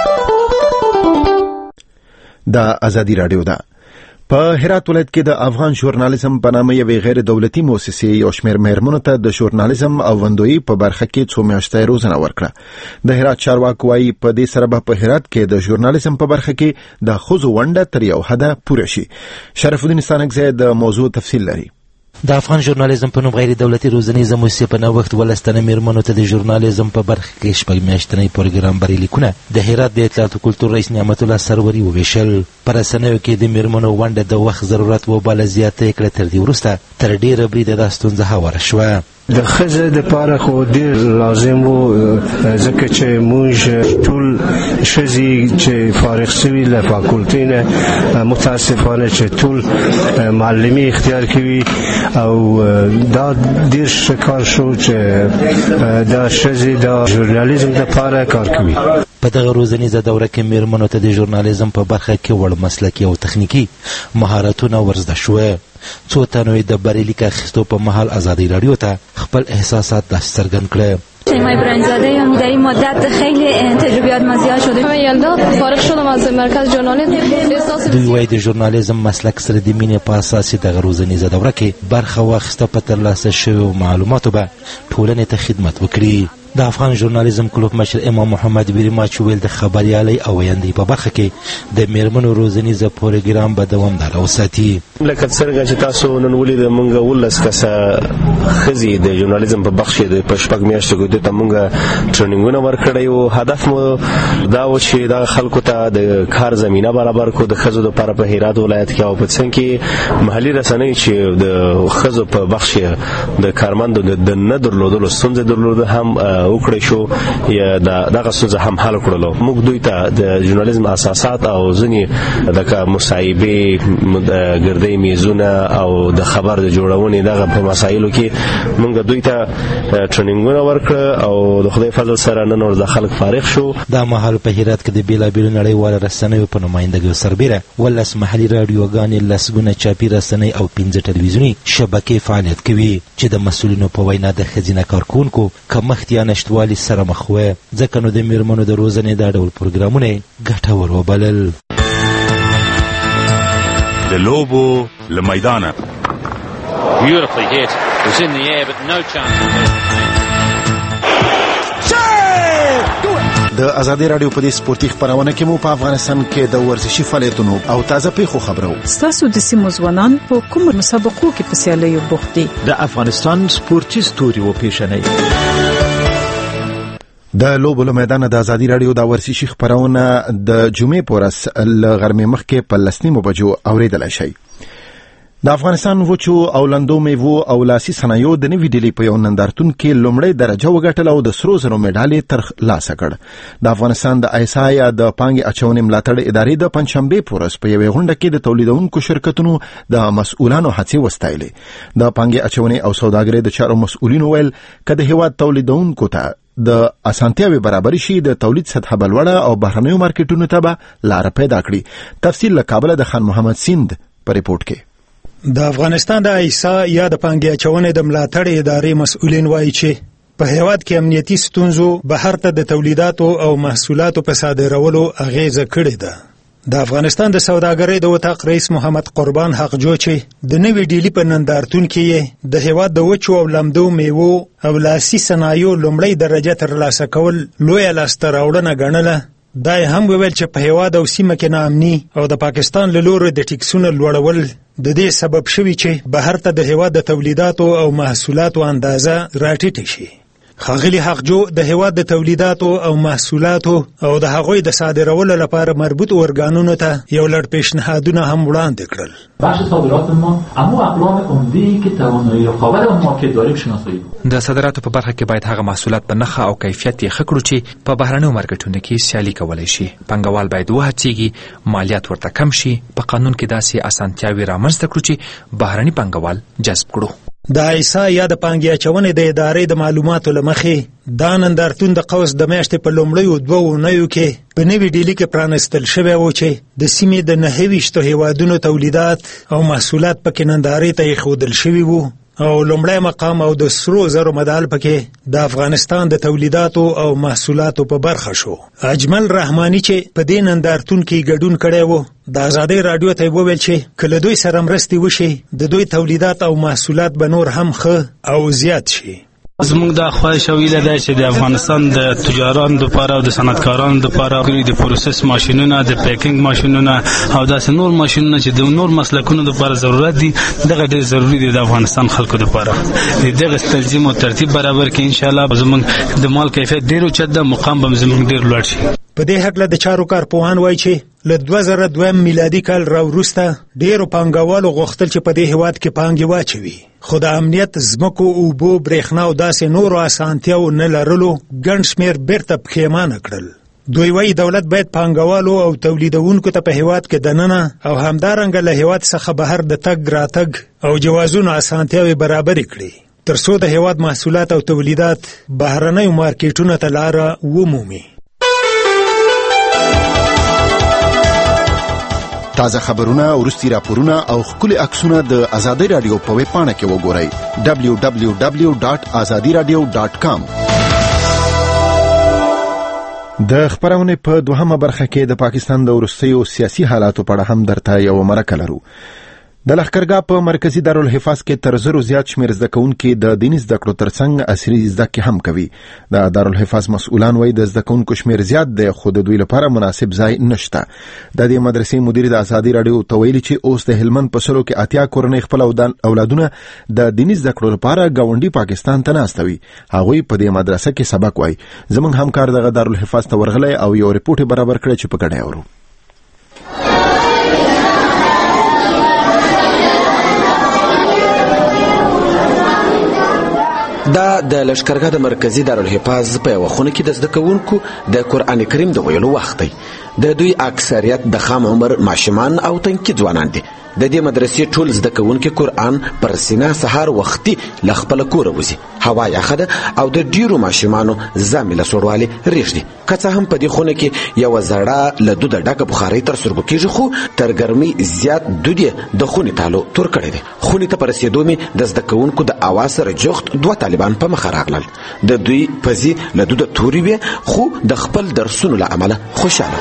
دا ازادي رادیو ده. په هرات ولایت کې د افغان ژورنالیزم په نامه یوې غیر دولتي مؤسسې یو شمېر مهرمنو ته د ژورنالیزم او وندویي په برخه کې څو میاشتې روزنه ورکړه. د هرات چارواکو وايي په دې سره به په هرات کې د ژورنالیزم په برخه کې د ښځو ونډه تر یو حده پوره شي. شرف الدین ستانکزی د موضوع تفصیل لري. د افغان ژورنالیزم په نوم غیر دولتي روزنیزه مؤسسې په نوښت ولستانه میرمنو ته د ژورنالیزم په برخه کې شپږ میاشتنی پروګرام بریلیکونه د هرات د اطلاعات او کلتور رئیس نعمت الله سروري وویشل. په رسنیو کې د میرمنو ونډه د وخت ضرورت وباله زیاته کړه. تر دې وروسته تر ډیره بریده دا ستونزه هواره شوه. د خزه د پاره خو ډیر لازم وو ځکه چې موږ ټول شزي چې فارغ شوي له فاکولټي نه متاسفانه چې ټول معلمي اختیار کوي او دا ډیر شکار شو چې دا شزي د ژورنالیزم د پاره کار کوي. په دغه روزنیزه دوره کې میرمنو ته د ژورنالیزم په برخه کې وړ مسلکي او تخنیکي مهارتونه ورزده شوه. څو تنو د بریلیک اخیستو په مهال ازادي رادیو ته خپل احساسات داس څرګند کړل. شیمای برنج‌زاده هم در این مدت خیلی تجربیات ما زیاد شده. من یلدا فارغ شدم از مرکز ژورنالیسم. احساس دوی وايي د ژورنالیزم مسلک سره د مینې په اساس دغه روزنیزه دوره کې برخه واخیسته په ترلاسه شویو معلوماتو به ټولنې ته خدمت وکړي. د افغان ژورنالیزم کلوب مشر امام محمد بیرما چې ویل د خبریالۍ او ویاندۍ په برخه کې د میرمنو روزنیزه پروګرام به دوامداره وساتي. لکه څنګه چې تاسو نن ولید مونږ ولس کسه خزي د ژورنالیزم په بخش د پښپک میاشتو کې د مونږ ټریننګونه ورکړی او هدف مو دا و چې د خلکو ته د کار زمينه برابر کو د خزو لپاره په هرات ولایت کې او په څنګه کې محلي رسنۍ چې د خزو په بخش د کارمندو د نه درلودلو ستونزې درلوده هم وکړی شو یا دغه څه هم حل کړلو. موږ دوی ته د ژورنالیزم اساسات او ځینې د مصاحبه ګردۍ میزونه او د خبر د جوړونې دغه په مسایلو کې موږ دوی ته ټریننګونه ورکړ او د خدای فضل سره نن ور د خلک فارغ شو. دا مهال په هرات کې د بیلابیلو نړیوالو رسنیو په نمائندګۍ سربیره ولس محلي رادیوګانې لسګونه چاپي رسنۍ او پنځه ټلویزیوني شبکې فعالیت کوي چې د مسؤلینو په وینا د ښځینه کارکونکو کمښت یا نشتوالي سره مخ وه. ځکه نو د میرمنو د روزنې دا ډول پروګرامونه ګټور وبلل. د لوبو له میدانه Beautifully hit. It was in the air but no chance. د ازادي رادیو په دې سپورتي خبرونه کې مو په افغانستان کې د ورزشي فعالیتونو او تازه پیښو خبرو. ستاسو د سیمو ځوانان په کوم مسابقو کې په سیالیو بوخت دي؟ د افغانستان سپورتي ستوري و پیژنئ. د لوبو له میدان د ازادي رادیو د ورزشي خبرونه د جمعې پورس ل غرمې مخکې په لسنیمو بجو اوریدل شي. د افغانستان وچو او لندو میوو او لاسي صنایعو د نوي ډیلي په یو نندارتون کې لومړی درجه وګټله او د سرو زرو مډالې ترلاسه کړ. د افغانستان د ایسا یا د پانګې اچونې ملاتړ ادارې د پنځشنبې پورس په یوې غونډه کې د تولیدونکو شرکتونو د مسؤلانو هڅې وستایلې. د پانګې اچونې او سوداګرۍ د چارو مسؤلینو ویل که د هیواد تولیدونکو ته د اسانتیاوي برابر شي د تولید سطح بلوړه او بهرنیو مارکیټونو ته به لار پیدا کړي. تفصیل له کابل د خان محمد سیند په ریپورت کې. د افغانستان د ایسا یا د پانګې اچونې د ملاتړ ادارې مسؤلین وایي چې په هیواد کې امنیتي ستونزو بهر ته د تولیداتو او محصولاتو په صادرولو اغیزه کړې ده. د افغانستان د سوداګرۍ د وتاق رئیس محمد قربان حقجو چې د نوي ډیلي په نندارتون کې د هیواد د وچو او لمدو میوو او لاسي صنایعو لومړی درجه ترلاسه کول لویه لاسته راوړنه ګڼله. دا هم ویل چې په هیواد او سیمه کې ناامني او د پاکستان له لوري د ټیکسونو لوړول د دې سبب شوی چې بهر ته د هیواد د تولیداتو او محصولاتو اندازه راټیټه شي. ښاغلي حقجو د هیواد د تولیداتو او محصولاتو او د هغوی د صادرولو لپاره مربوط ارګانونو ته یو لړ پیشنهادونه هم وړاندې کړل. بخش صادرات ما اما اقلام عمده‌ای که توانایی رقابت ما که داریم شناسایی. د صادراتو په برخه کې باید هغه محصولات په نخښه او کیفیت یې ښه کړو چې په بهرنیو مارکیټونو کې سیالي کولی شي. پانګوال باید وهڅېږي مالیات ورته کم شي. په قانون کې داسې اسانتیاوې رامنځته کړو چې بهرني پانګوال جذب کړو. د ایسا یا د پانګې اچونې د ادارې د معلوماتو له مخې دا نندارتون د قوس د میاشتې په لومړیو دوه اونیو کې په نوي ډیلي کې پرانستل شوی و چې د سیمې د نهه ویشتو هیوادونو تولیدات او محصولات پکې نندارې ته ایښودل شوي وو او لومړی مقام او د سرو زرو مډال پکې د افغانستان د تولیداتو او محصولاتو په برخه شو. اجمل رحماني چې په دې نندارتون کې ګډون کړی و د ازادي رادیو ته وویل چې کله دوی سره مرستې وشي د دوی تولیدات او محصولات به نور هم ښه او زیات شي. زموږ د خواهش او هیله ده چې د افغانستان د تجارانو لپاره او د صنعتکارانو لپاره د پروسس ماشینونه د پیکینګ ماشینونه او داسې نور ماشینونه چې د نور مسلکونو لپاره ضرورت دي دغه ډېر ضروری دي د افغانستان خلکو لپاره. دغه تنظیم او ترتیب برابر کې ان شاء الله زموږ د مال کیفیت ډېر اوچت ده مقام به زموږ ډېر لوړ شي. په دې هکله د چارو کارپوهان وایي چې له دوه زره دویم میلادي کال راوروسته ډېرو پانګوالو غوښتل چې په دې هېواد کې پانګې واچوي، خو د امنیت، ځمکو، اوبو، برېښنا او داسې نورو اسانتیاو نه لرلو ګڼ شمېر بیرته پښیمانه کړل. دوی وایي دولت باید پانګوالو او تولیدونکو ته په هېواد کې دننه او همدارنګه له هېواد څخه بهر د تګ راتګ او جوازونو اسانتیاوې برابرې کړي تر څو د هېواد محصولات او تولیدات بهرنیو مارکیټونو ته لاره ومومي. تازه خبرونه، وروستي راپورونه او ښکلي عکسونه د ازادي رادیو په ویب پاڼه کې وګورئ دبلیو دبلیو دبلیو ډاټ ازادي رادیو ډاټ کام. د خبرونه په دوهمه برخه کې د پاکستان د وروستیو سیاسي حالاتو په اړه هم درته یو مرکه لرو. د لښکرګاه په مرکزی دارالحفاظ کې تر زرو زیات شمېر زده کوونکي د دیني زده کړو ترڅنګ عصري زده کړې هم کوي. د دارالحفاظ مسؤلان وایي د زده کوونکو شمېر زیات دی خو د دوی لپاره مناسب ځای نشته. د دې مدرسې مدیر د ازادي رادیو ته ویلي چې اوس د هلمند په سلو کې اتیا کورنۍ خپل اولادونه د دیني زده کړو لپاره ګاونډي پاکستان ته ناستوي. هغوی په دې مدرسه کې سبق وایي. زموږ همکار دغه دارالحفاظ ته ورغلی او یو ریپورت برابر کړی چې په ګډه اورو. دا د لښکرګاه د مرکزی دارالحفاظ په یوه خونه کې د زده کوونکو د قرآن کریم د ویلو وخت دی. د دوی اکثریت د خام عمر ماشومان او تنکي ځوانان دي. د دې مدرسې ټول زده کوونکي قرآن پر سینه سهار وختي له خپله کوره وځي. هوا یخه ده او د ډیرو ماشومانو ځامې له سوړوالي ریږدي. که څه هم په دې خونه کې یوه زړه له دوده ډکه بخارۍ تر سترګو کېږي خو تر ګرمۍ زیات دود یې د خونې تالو تور کړی دی. خونې ته په رسېدو مې د زده کوونکو د اواز سره جوخت دوه طالبان په مخه راغلل. د دوی پزې له دوده تورې وې خو د خپل درسونو له امله خوشحاله.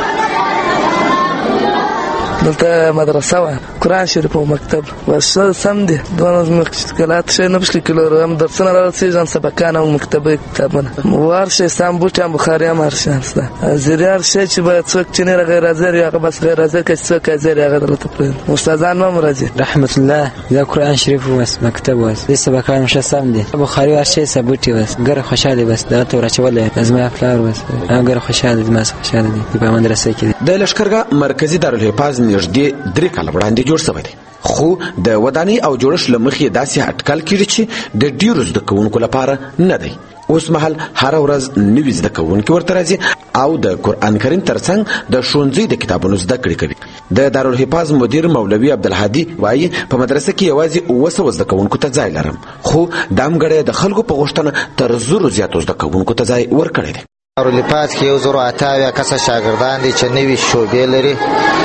دلته مدرسه وه، قرآن شریف او مکتب واسه سم دي. دوه مشکلات شي نه بشکل کلو هم درسونه راځي، سبقان او مکتب کتابونه ورشه سم بوټ هم بخاري هم ارشنسته زریار شي چې باید څوک چې نه غیر حاضر یا بس غیر حاضر کې څوک حاضر یا غیر ته استادان ما مرجي رحمت الله دا قرآن شریف او مکتب واس دې سبقان مشه سم دي. بخاري ورشه سبوټي واس ګر خوشاله بس دا ته ورچولې لازم افلار واس ګر خوشاله دي ما خوشاله دي په مدرسې کې. د لښکرګاه مرکزی دارالحفاظ نږدې درې کاله وړاندې جوړ شوی دی خو د ودانۍ او جوړښت له مخې داسې اټکل کېږي چې د ډیرو زده کوونکو لپاره نه دی. اوس مهال هره ورځ نوي زده کوونکي ورته راځي او د قرآن کریم ترڅنګ د ښوونځي د کتابونو زده کړې کوي. د دارالحفاظ مدیر مولوي عبدالهادي وایي په مدرسه کې یوازې اوه سوه زده کوونکو ته ځای لرم خو دا همګړی د خلکو په غوښتنه تر زرو زیاتو زده کوونکو ته ځای ورکړی دی. دارالحفاظ کې یو زرو اته اویا کسه شاګردان دي چې نوي شعبې لري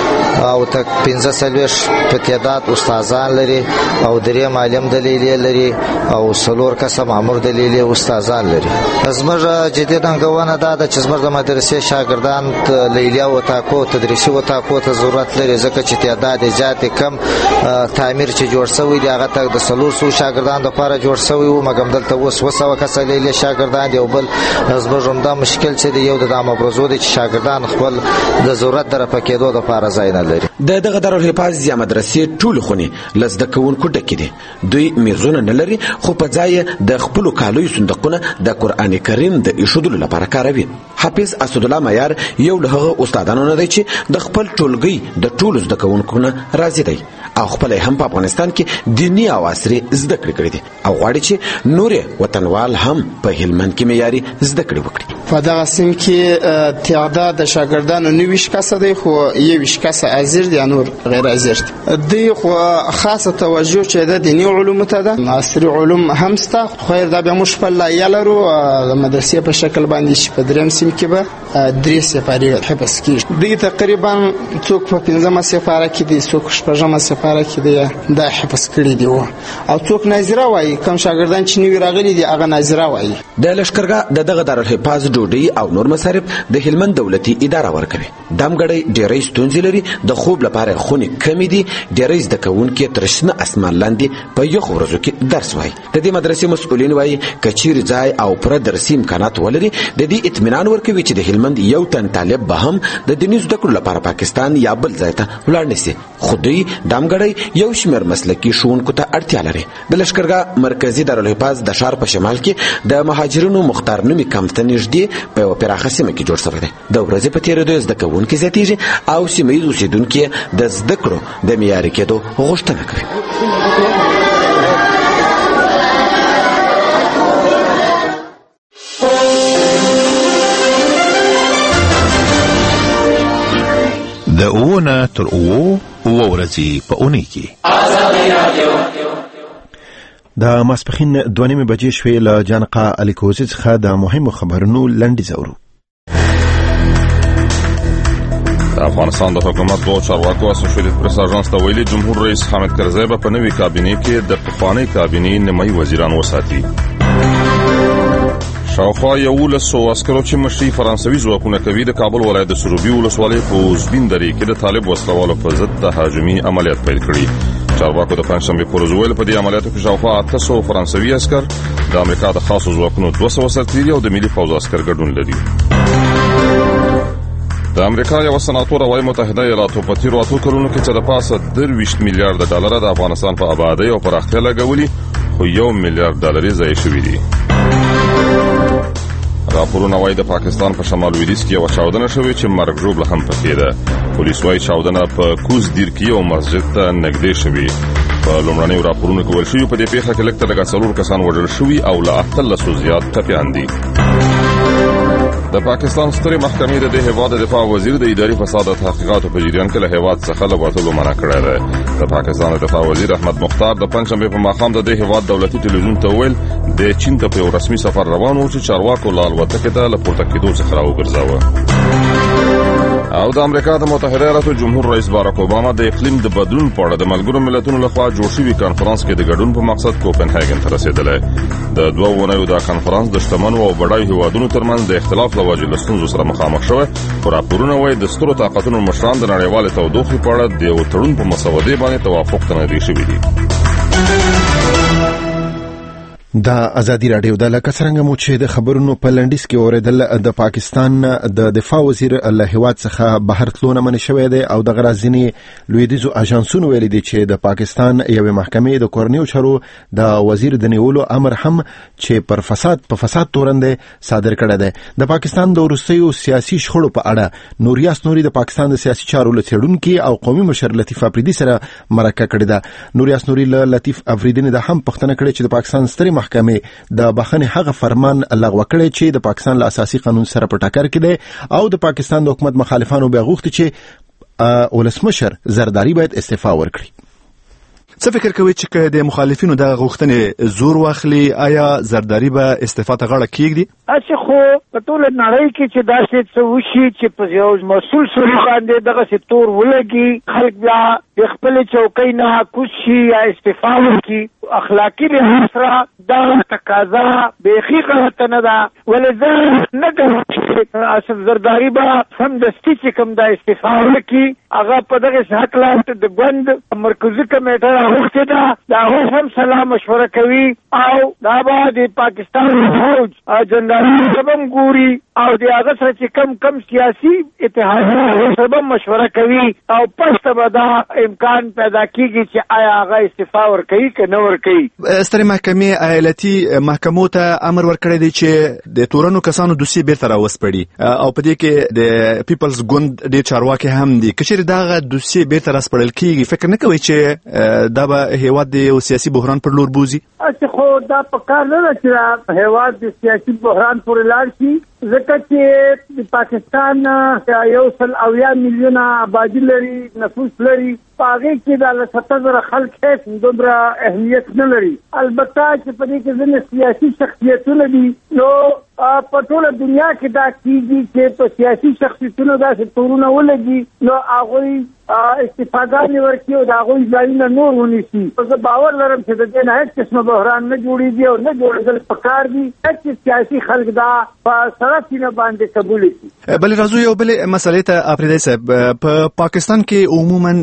او تک پنځه څلوېښت په تعداد استادان لري او درې معلم دلیلې لري او څلور کسه مامور دلیلې استادان لري. زموږ جدي ننګونه دا ده چې زموږ د مدرسې شاګردان لیلیه وطاقو تدریسي وطاقو ته ضرورت لري ځکه چې تعداد یې زیات کم. تعمیر چې جوړ شوی دی هغه ته د څلور سوه شاګردان لپاره جوړ شوی و مګر دلته اوس اوه سوه کسه لیلیه شاګردان دي او بل زموږ همدا مشکل چې دی یو د مبرزو دی چې شاګردان خپل د ضرورت در په کېدو لپاره ځای نه لري. د دغه دارالحفاظ یا مدرسې ټول خونې له زده کوونکو ډکې دي. دوی میزونه نه لري خو په ځای د خپلو کالیو صندوقونه د قرآن کریم د ایښودلو لپاره کاروي. حافظ اسدالله معیار یو له هغه استادانو نه دی چې د خپل ټولګي د ټولو زده کوونکو نه راضي دی او خپل هم په افغانستان کې دیني او عصري زده کړې کړې دي او غواړي چې نور وطنوال هم په هلمند کې معیاري زده کړې وکړي. په دغه سیم کې تعداد د شاګردانو نوي کسه دی خو یویشت کسه حاضر دي نور غیر حاضر دي. خو خاصه توجه چې د دیني علومو ته ده، عصري علوم هم سته خو دا به موږ په لایه لرو د مدرسې په شکل باندې چې په دریم سیم کې به درې سپارې حفظ کیږي. دوی تقریبا څوک په پنځمه سپاره کې دي څوک شپږمه سپاره کې دي دا حفظ کړي دي او څوک ناظره وایي کم شاګردان چې نوي راغلي دي هغه ناظره وایي. د لښکرګاه د دغه دارالحفاظ ډوډۍ او نور مصارف د هلمند دولتي اداره ورکوي. دمګړی ډېرې ستونزې لري، د خوب لپاره خونې کمې دي، ډېرې زده کوونکي تر شنه اسمان لاندې په یخو ورځو کې درس وایي. د دې مدرسې مسؤلین وایي که چیرې ځای او پوره درسي امکانات ولري د دې اطمینان ورکوي چې د هلمند یو تن طالب به هم د دیني زده کړو لپاره پاکستان یا بل ځای ته ولاړ نه شي. خو دوی دمګړی لوبغړی یو شمېر مسلکي ښوونکو ته اړتیا لري. د لښکرګاه مرکزي دارالحفاظ د ښار په شمال کې د مهاجرینو مختار نومي کمپ ته نږدې په یوه پراخه سیمه کې جوړ شوی دی. د ورځې په تېرېدو زده کوونکي زیاتېږي او سیمه ییز اوسېدونکي د زده کړو د معیاري کېدو غوښتنه کوي. د اوونه تر اوو اوه ورځې په اونۍ کې د ماسپښین دوه نیمې بجې شوې له جانقا الیکوزي څخه د مهمو خبرونو لنډیز اورو. د افغانستان د حکومت دوه چارواکو اسوسییټډ پریس اژانس ته ویلي جمهور رئیس حامد کرزی به په نوې کابینې کې د پخوانۍ کابینې نیمایي وزیران وساتي. شاوخوا یولسو عسکرو چې مشري فرانسوي ځواکونه کوي د کابل ولایت د سروبي ولسوالۍ په اوزبین درې کې د طالب وسلوالو په ضد تهاجمي عملیات پیل کړي. چارواکو د پنجشنبې په ورځ ویل په دې عملیاتو کې شاوخوا اته سوه فرانسوي عسکر، د امریکا د خاصو ځواکونو دوه سوه سرتیري او د ملي پوځ عسکر ګډون لري. د امریکا یو سناتور وايي متحده ایالاتو په تیرو اتو کلونو کې چې د پاسه درویشت میلیارډ ډالر د افغانستان په آبادۍ او پراختیا لګولي، خو یو میلیارډ ډالر ضایع شوي دي. راپورونه وايي د پاکستان په شمال لویدیځ کې یوه چاودنه شوې چې مرګ ژوبله هم پکې ده. پولیس وايي چاودنه په کوز دیر کې یو مسجد ته نږدې شوې. په لومړنیو راپورونو کې ویل شوي په دې پیښه کې لږ تر لږه څلور کسان وژل شوي او له اتلسو زیات ټپیان دي. د پاکستان سترې محکمې د دې هیواد د دفاع وزیر د اداري فساد او تحقیقاتو په جریان کې له هیواد څخه له وتلو منع کړی دی. د پاکستان د دفاع وزیر احمد مختار د پنجشنبې په ماښام د دې هیواد دولتي تلویزیون ته وویل د چین ته په یو رسمي سفر روان و چې چارواکو له الوتکې ته له پورته کېدو څخه راوګرځاوه. او د امریکا د متحده ایالاتو جمهور رئیس باراک اوباما د اقلیم د بدلون په اړه د ملګرو ملتونو لخوا جوړ شوي کانفرانس کې د ګډون په مقصد کوپنهاګن ته رسېدلی. د دوه اونیو دا کانفرانس د شتمنو او بډایو هیوادونو ترمنځ د اختلاف له وجې له ستونزو سره مخامخ شوی، خو راپورونه وايي د سترو طاقتونو مشران د نړیوالې تودوخې په اړه د یو تړون په مسودې باندې توافق ته نږدې شوي دي. د ازادي راډیو د لکه څرنګه مو چې د خبرونو په لنډیز کې اوریدل، د پاکستان د دفاع وزیر له هیواد څخه بهر تلو نه منع شوی دی او د غرازنی لویدیځو اژانسونو ویلي دي چې د پاکستان یوې محکمې د کورنیو چارو د وزیر د نیولو امر هم چې پر فساد په فساد تورندې صادر کړی دی. د پاکستان د وروستیو سیاسي شخړو په اړه نوریاس نوري د پاکستان د سیاسي چارو له څېړونکي او قومي مشر لطیف افریدي سره مرکه کړې ده. نوریاس نوري له لطیف افریدي نه هم پوښتنه کړې چې د پاکستان سترې محکمې د بخښنې هغه فرمان لغوه کړی چې د پاکستان له اساسي قانون سره په ټکر کې دی او د پاکستان د حکومت مخالفانو بیا غوښتي چې ولسمشر زرداری باید استعفا ورکړي. څه فکر کوي چې د مخالفینو د غوښتنې زور واخلي، آیا زرداری به استعفا ته غاړه کېږدي؟ اسی خو په ټوله نړۍ کې چې داسې څه وشي چې په یو مسؤل سړي باندې دغسې تور ولګي، خلک بیا د خپلې چوکۍ نه کوز شي یا استعفا وکړي، اخلاقي لحاظ سره دا تقاضا بیخي غلطه نه ده. ولې زه نه ګڼم چې اسف زرداري به سمدستي چې کوم دا استعفا وکړي، هغه په دغسې هکله د ګوند مرکزي کمیټه راغوښتې ده، د هغوی هم سلا مشوره کوي او دا به د پاکستان فوج جنرالانو ته هم ګوري او د هغه سره چې کم کم سیاسي اتحادونه سره هم مشوره کوي او پسته به دا امکان پیدا کیږي چې آیا هغه استعفا ورکوي که نه ورکوي. سترې محکمې ایالتي محکمو ته امر ورکړی دی چې د تورنو کسانو دوسیې بیرته راوسپړي او په دې کې د پیپلز ګوند ډېر چارواکي هم دي. که چېرې دغه دوسیې بیرته راسپړل کیږي، فکر نه کوئ چې دا به هیواد د یو سیاسي بحران پر لور بوځي؟ اچھا خو دا په کار نه ده چې هیواد د سیاسي بحران پورې لاړ شي، ځکه چې د پاکستان یو سل اویا میلیونه آبادي لري، نفوس لري، په هغې کې د سته زره خلک هېڅ دومره اهمیت نه لري. البته چې په دې کې ځینې سیاسي شخصیتونه دي، نو په ټوله دنیا کې دا کېږي چې په سیاسي شخصیتونو داسې تورونه ولګي، نو هغوی استفادهګانې ورکړي او د هغوی ځایونه نور ونیسي. زه باور لرم چې د دې نه هېڅ قسمه بحران نه جوړېږي او نه جوړېدل پکار دي چې سیاسي خلک دا په سړه سینه باندې قبول کړي. بلې راځو یو بلې مسلې ته افریدی صاحب. په پاکستان کې عموما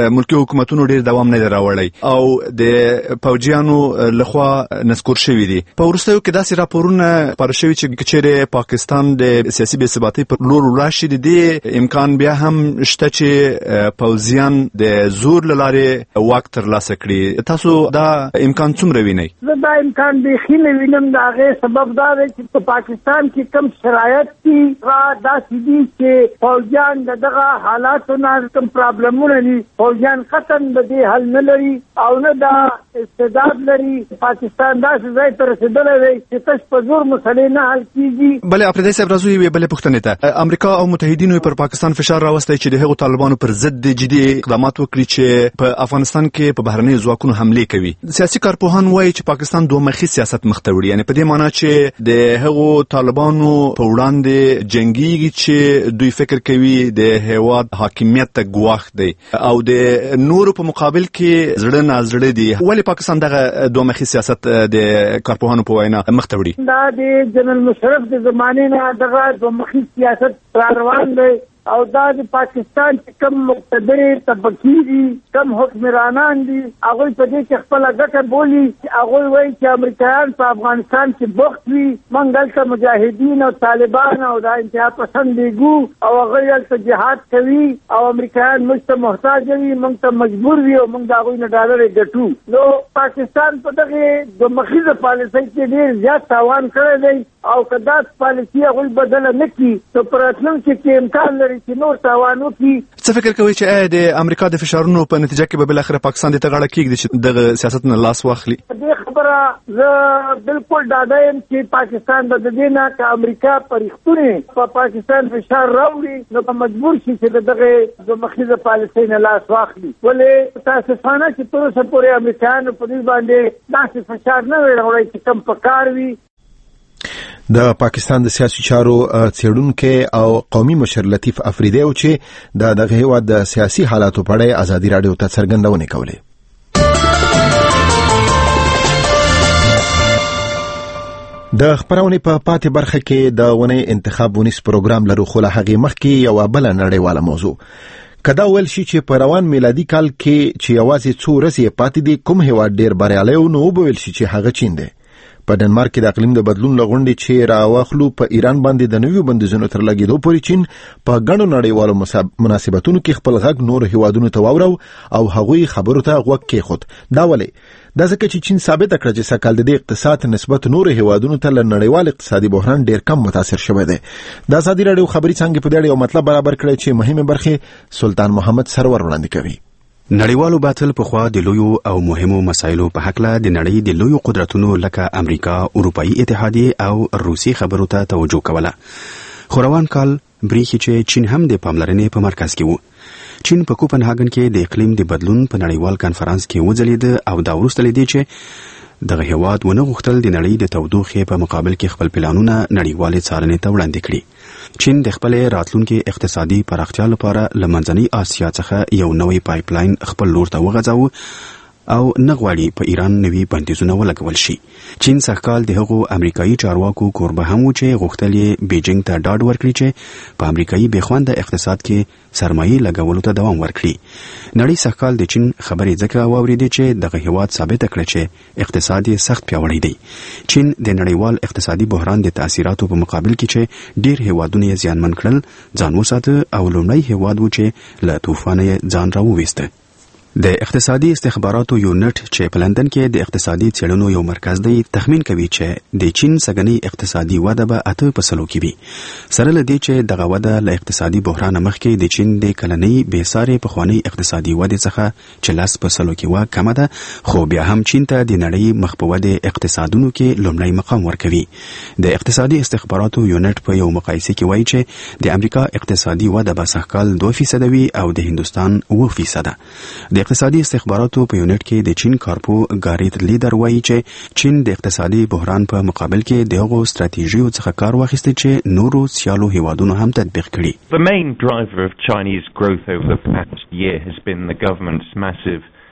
ملکی حکومتونو ډیر دوام نه راوړی او د پوجیانو لخوا نسکور شوی دي. په وروستیو کې داسې راپورونه خپاره شوي چې چیرې پاکستان د سیاسي بې ثباتۍ پر لور ولاړ شي، د دې امکان بیا هم شته چې پوځیان د زور له لارې واک ترلاسه کړي. تاسو دا امکان څومره وینئ؟ زه دا امکان بیخي نه وینم. د هغې سبب دا دی چې په پاکستان کې کم شرایط دي هغه داسې دي چې پوځیان د دغه حالاتو نه کم پرابلمونه دي، پوځیان قطعا د دې حل نه لري او نه دا استعداد لري. پاکستان داسې ځای ته رسېدلی دی چې تش په زور مسلې نه حل کېږي. بلې افریدی صاحب راځو یوې بلې پوښتنې ته. امریکا او متحدینو پر پاکستان فشار راوستی چې د هغو طالبانو پر ضد جدي اقدامات وکړي چې په افغانستان کې په بهرنیو ځواکونو حملې کوي. سیاسي کارپوهان وایي چې پاکستان دوه مخي سیاست مخ ته وړي، یعنې په دې معنی چې د هغو طالبانو په وړاندې جنګیږي چې دوی فکر کوي د هېواد حاکمیت ته ګواښ دی او د نورو په مقابل کې زړه نازړه دي. ولې پاکستان دغه دوه مخي سیاست د کارپوهانو په وینا مخ ته وړي؟ دا د جنرال مشرف د زمانې نه دغه دوه مخي سیاست را روان دی او دا د پاکستان چې کم مقتدرې طبقې دي، کم حکمرانان دي، هغوی په دې کې خپله ګټه بولي. هغوی وایي چې امریکایان په افغانستان کې بوخت وي، موږ هلته مجاهدین او طالبان او دا انتها پسند لیږو او هغوی هلته جهاد کوي او امریکایان موږ ته محتاج وي، موږ ته مجبور وي او موږ د هغوی نه ډالرې ګټو. نو پاکستان په دغې دوه مخیزه پالیسۍ کې ډېر زیات تاوان کړی دی او که دا پالیسي هغوی بدله نه کړي نو په راتلونکي کې امکان لري چې نور تاوان وکړي. څه فکر کوئ چې آیا د امریکا د فشارونو په نتیجه کې به بالاخره پاکستان دې ته غاړه کېږدي چې دغه سیاست نه لاس واخلي؟ دې خبره زه بالکل ډاډه یم چې پاکستان به د دې نه که امریکا په رښتونې په پاکستان فشار راوړي نو به مجبور شي چې د دغې دوه مخیزه پالیسۍ نه لاس واخلي. ولې متاسفانه چې تر اوسه پورې امریکایانو په دې باندې داسې فشار نه وی راوړی چې کم پکار وي. د پاکستان د سیاسي چارو څېړونکی او قومي مشر لطیف افریدی او چې د دغه هېواد د سیاسي حالاتو په اړه ازادي راډیو ته څرګندونې کولې. د خبرونې په پاتې برخه کې د ونې انتخاب ونیس پروګرام لرو، خو له هغې مخکې یوه بله نړیواله موضوع کدا ویل شي چې په روان میلادي کال کې چې یوازې څو ورځې پاتې دي کوم هېواد ډېر بریالی و، نو وبویل شي چې هغه چین دی. په ډنمارک کې د اقلیم د بدلون له غونډې چې راواخلو په ایران باندې د نویو بندیزونو تر لګېدو پورې چین په ګڼو نړیوالو مناسبتونو کې خپل غږ نورو هېوادونو ته واورو او هغوی خبرو ته غوږ کېښود. دا ولې؟ دا ځکه چې چین ثابته کړه چې سږ کال د دې اقتصاد نسبت نورو هېوادونو ته له نړیوال اقتصادي بحران ډېر کم متاثر شوی دی. د ازادي راډیو خبري څانګې په دې اړه یو مطلب برابر کړی چې مهمې برخې سلطان محمد سرور وړاندې کوي. نړیوالو باطل پخوا د لویو او مهمو مسایلو په هکله د نړۍ د لویو قدرتونو لکه امریکا، اروپایي اتحادیه او روسي خبرو ته توجه کوله. خو روان کال بریښي چې چین هم د پاملرنې په مرکز کې و. چین په کوپنهاګن کې د اقلیم د بدلون په نړیوال کانفرنس کې وځلید او دا وروسته لیدي چې دغه هیواد ونه غوښتل د نړۍ د تودوخې په مقابل کې خپل پلانونه نړیوالې څارنې ته وړاندې کړي. چین د خپل راتلونکي اقتصادي پراختیا لپاره له منځنۍ آسیا څخه یو نوی پایپلاین خپل لور ته وغځاوه او نه غواړي په ایران نوي بندیزونه ولګول شي. چین سږکال د هغو امریکایي چارواکو کوربه هم و چې غوښتل یې بیجینګ ته ډاډ ورکړي چې په امریکایي بېخونده اقتصاد کې سرمایې لګولو ته دوام ورکړي. نړۍ سږکال د چین خبرې ځکه واورېدې چې دغه هېواد ثابته کړه چې اقتصاد یې سخت پیاوړی دی. چین د نړیوال اقتصادي بحران د تاثیراتو په مقابل کې چې ډېر هېوادونه یې زیانمن کړل ځان وساته او لومړی هېواد و چې له طوفانه یې ځان راوویسته. د اقتصادي استخباراتو یونټ چې په لندن کې د اقتصادي څېړنو یو مرکز دی تخمین کوي چې د چین سږنۍ اقتصادي وده به اته په سلو کې وي. سره له دې چې دغه وده له اقتصادي بحران مخکې د چین د کلنۍ بېسارې پخوانۍ اقتصادي ودې څخه چې لس په سلو کې وه کمه ده، خو بیا هم چین ته د نړۍ مخ په ودې اقتصادونو کې لومړی مقام ورکوي. د اقتصادي استخباراتو یونټ په یو مقایسه کې وایي چې د امریکا اقتصادي وده به سږکال دوه فیصده وي او د هندوستان اوه فیصده. د اقتصادي استخباراتو په یونټ کې د چین کارپو ګاریت لیدر وایي چې چین د اقتصادي بحران په مقابل کې د هغو ستراتیژیو څخه کار واخیسته چې نورو سیالو هیوادونو هم تطبیق کړي. The main driver of Chinese growth over the past year has been the government's massive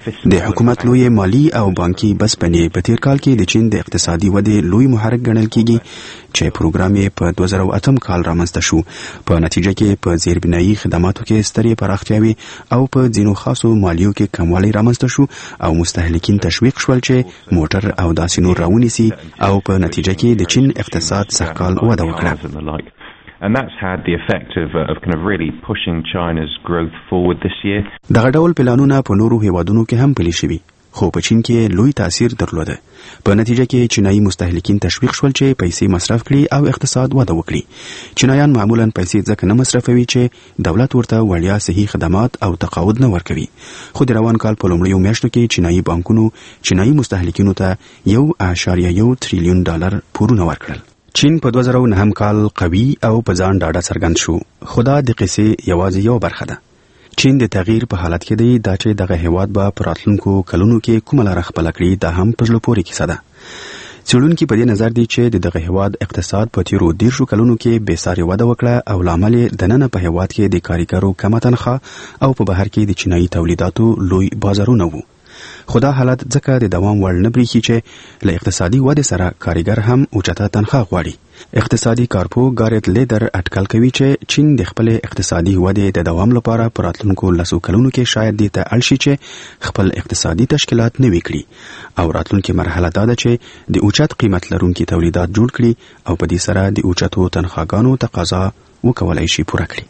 د حکومت لوی مالی او بانکي بسپنې په تیر کال کې د چین د اقتصادي ودې لوی محرک ګڼل کیږي چې پروګرام یې په دوه زره اتم کال رامنځته شو. په نتیجه کې په زیربنایي خدماتو کې سترې پراختیاوي او په ځینو خاصو مالیو کې کموالی رامنځته شو او مستهلکین تشویق شول چې موټر او داسې نور راونیسي او په نتیجه کې د چین اقتصاد سږکال وده وکړه. And that's had the effect of, uh, of kind of really pushing China's growth forward this year. دغه ډول پلانونه په نورو هیوادونو کې هم پلي شوي خو په چین کې لوی تاثیر درلوده. په نتیجه کې چینایي مستهلکین تشویق شول چې پیسې مصرف کړي او اقتصاد وده وکړي. چینایان معمولا پیسې ځکه نه مصرفوي چې دولت ورته وړیا صحي خدمات او تقاعد نه ورکوي. خو د روان کال په لومړیو میاشتو کې چینایي بانکونو چینایي مستهلکینو ته یو اعشاریه یو تریلیون ډالر پورونه ورکړل. چین په دوه زره نهم کال قوي او په ځان ډاډه څرګند شو خو دا د قصې یوازې یو برخه ده. چین د تغییر په حالت کې دی دا چې دغه هیواد به په راتلونکو کلونو کې کومه لاره خپله کړي دا هم په زړه پورې کیسه ده. څېړونکي په دې نظر دي چې د دغه هیواد اقتصاد په تیرو دیرشو کلونو کې بېسارې وده وکړه او لامل یې دننه په هیواد کې د کارګرو کمه تنخواه او په بهر کې د چینایي تولیداتو لوی بازارونه وو. خو دا حالت ځکه د دوام وړ نه برېښي چې له اقتصادي ودې سره کارګر هم اوچته تنخواه غواړي. اقتصادي کارپو ګارت لیدر اټکل کوي چې چین د خپلې اقتصادي ودې د دوام لپاره په راتلونکو لسو کلونو کې شاید دې ته اړ شي چې خپل اقتصادي تشکیلات نوي کړي او راتلونکې مرحله دا ده چې د اوچت قیمت لرونکي تولیدات جوړ کړي او په دې سره د اوچتو تنخواګانو تقاضا وکولای شي پوره کړي.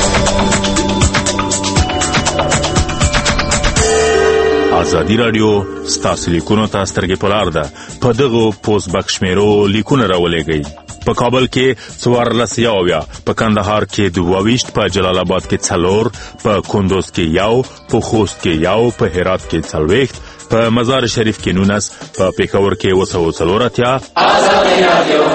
ازادي رادیو ستاسو لیکونو ته سترګې په لار ده. په دغو پوسټ بک شمیرو لیکونه راولېږئ. په کابل کې څوارلس یاویا، په کندهار کې دوه ویشت، په جلال آباد کې څلور، په کندوز کې یو، په خوست کې یو، په هرات کې څلوېښت، په مزار شریف کې نولس، په پېښور کې اووه سوه څلور اتیا. ازادي رادیو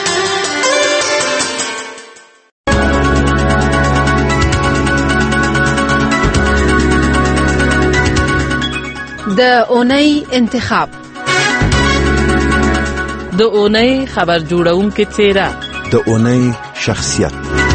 د اونۍ انتخاب، د اونۍ خبر جوړونکو څیره، د اونۍ شخصیت.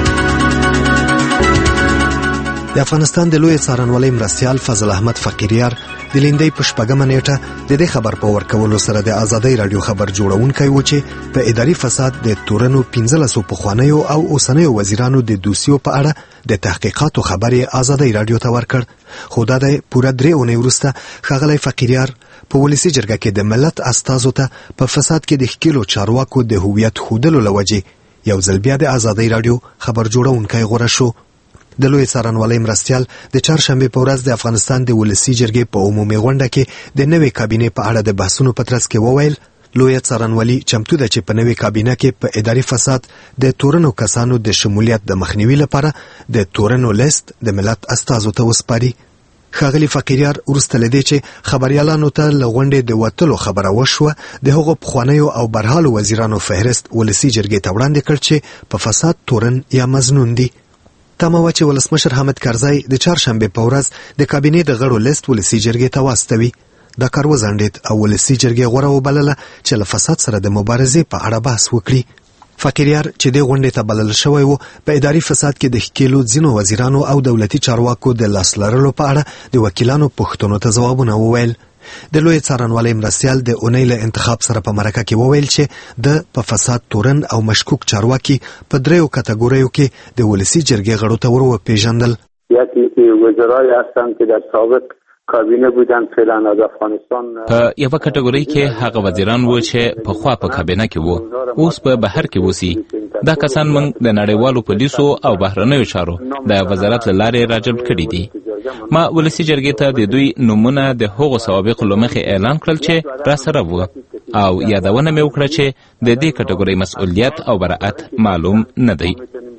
د افغانستان د لوی څارنوالۍ مرستیال فضل احمد فقیریار د لیندۍ په شپږمه نیټه د دې خبر په ورکولو سره د ازادۍ رادیو خبر جوړونکی و چې په اداري فساد د تورنو پنځلسو پخوانیو او اوسنیو وزیرانو د دوسیو په اړه د تحقیقاتو خبرې ازادۍ رادیو ته ورکړ. خو دا د پوره درې اونۍ وروسته ښاغلی فقیریار په ولسي جرګه کې د ملت استازو ته په فساد کې د ښکېلو چارواکو د هویت ښودلو له وجې یو ځل بیا د ازادۍ رادیو خبر جوړونکی غوره شو. د لوی څارنوالۍ مرستیال د چهارشنبې په ورځ د افغانستان د ولسي جرګې په عمومي غونډه کې د نوې کابینې په اړه د بحثونو په ترڅ کې وویل لوی څارنوالي چمتو ده چې په نوې کابینه کې په اداري فساد د تورنو کسانو د شمولیت د مخنیوي لپاره د تورنو لیست د ملت استازو ته وسپاري. ښاغلي فقیریار وروسته له دې چې خبریالانو ته له غونډې د وتلو خبره وشوه د هغو پخوانیو او برحالو وزیرانو فهرست ولسي جرګې ته وړاندې کړ چې په فساد تورن یا مظنون دي. تمه وه چې ولسمشر حامد کرزی د چهارشنبې په ورځ د کابینې د غړو لیست ولسي جرګې ته واستوي. دا کار وځنډېد او ولسي جرګې غوره وبلله چې له فساد سره د مبارزې په اړه بحث وکړي. فقیریار چې دې غونډې ته بلل شوی و په اداري فساد کې د ښکېلو ځینو وزیرانو او دولتي چارواکو د لاس لرلو په اړه د وکیلانو پوښتنو ته ځوابونه وویل. د لوی څارنوالۍ مرستیال د اونۍ له انتخاب سره په مرکه کې وویل چې د په فساد تورن او مشکوک چارواکي په دریو کاتګوریو کې د ولسي جرګې غړو ته ور وپېژندل. یکی وزرای هستند که در سابق کابینه بودن فعلا از افغانستان. په یوه کټګورۍ کې هغه وزیران وو چې پخوا په کابینه کې وو اوس په بهر کې اوسي. دا کسان موږ د نړیوالو پولیسو او بهرنیو چارو د وزارت له لارې راجلب کړي دي. ما ولسي جرګې ته د دوی نومونه د هغو سوابقو له مخې اعلان کړل چې را سره وو او یادونه مې وکړه چې د دې کټګورۍ مسؤلیت او براعت معلوم نه دی.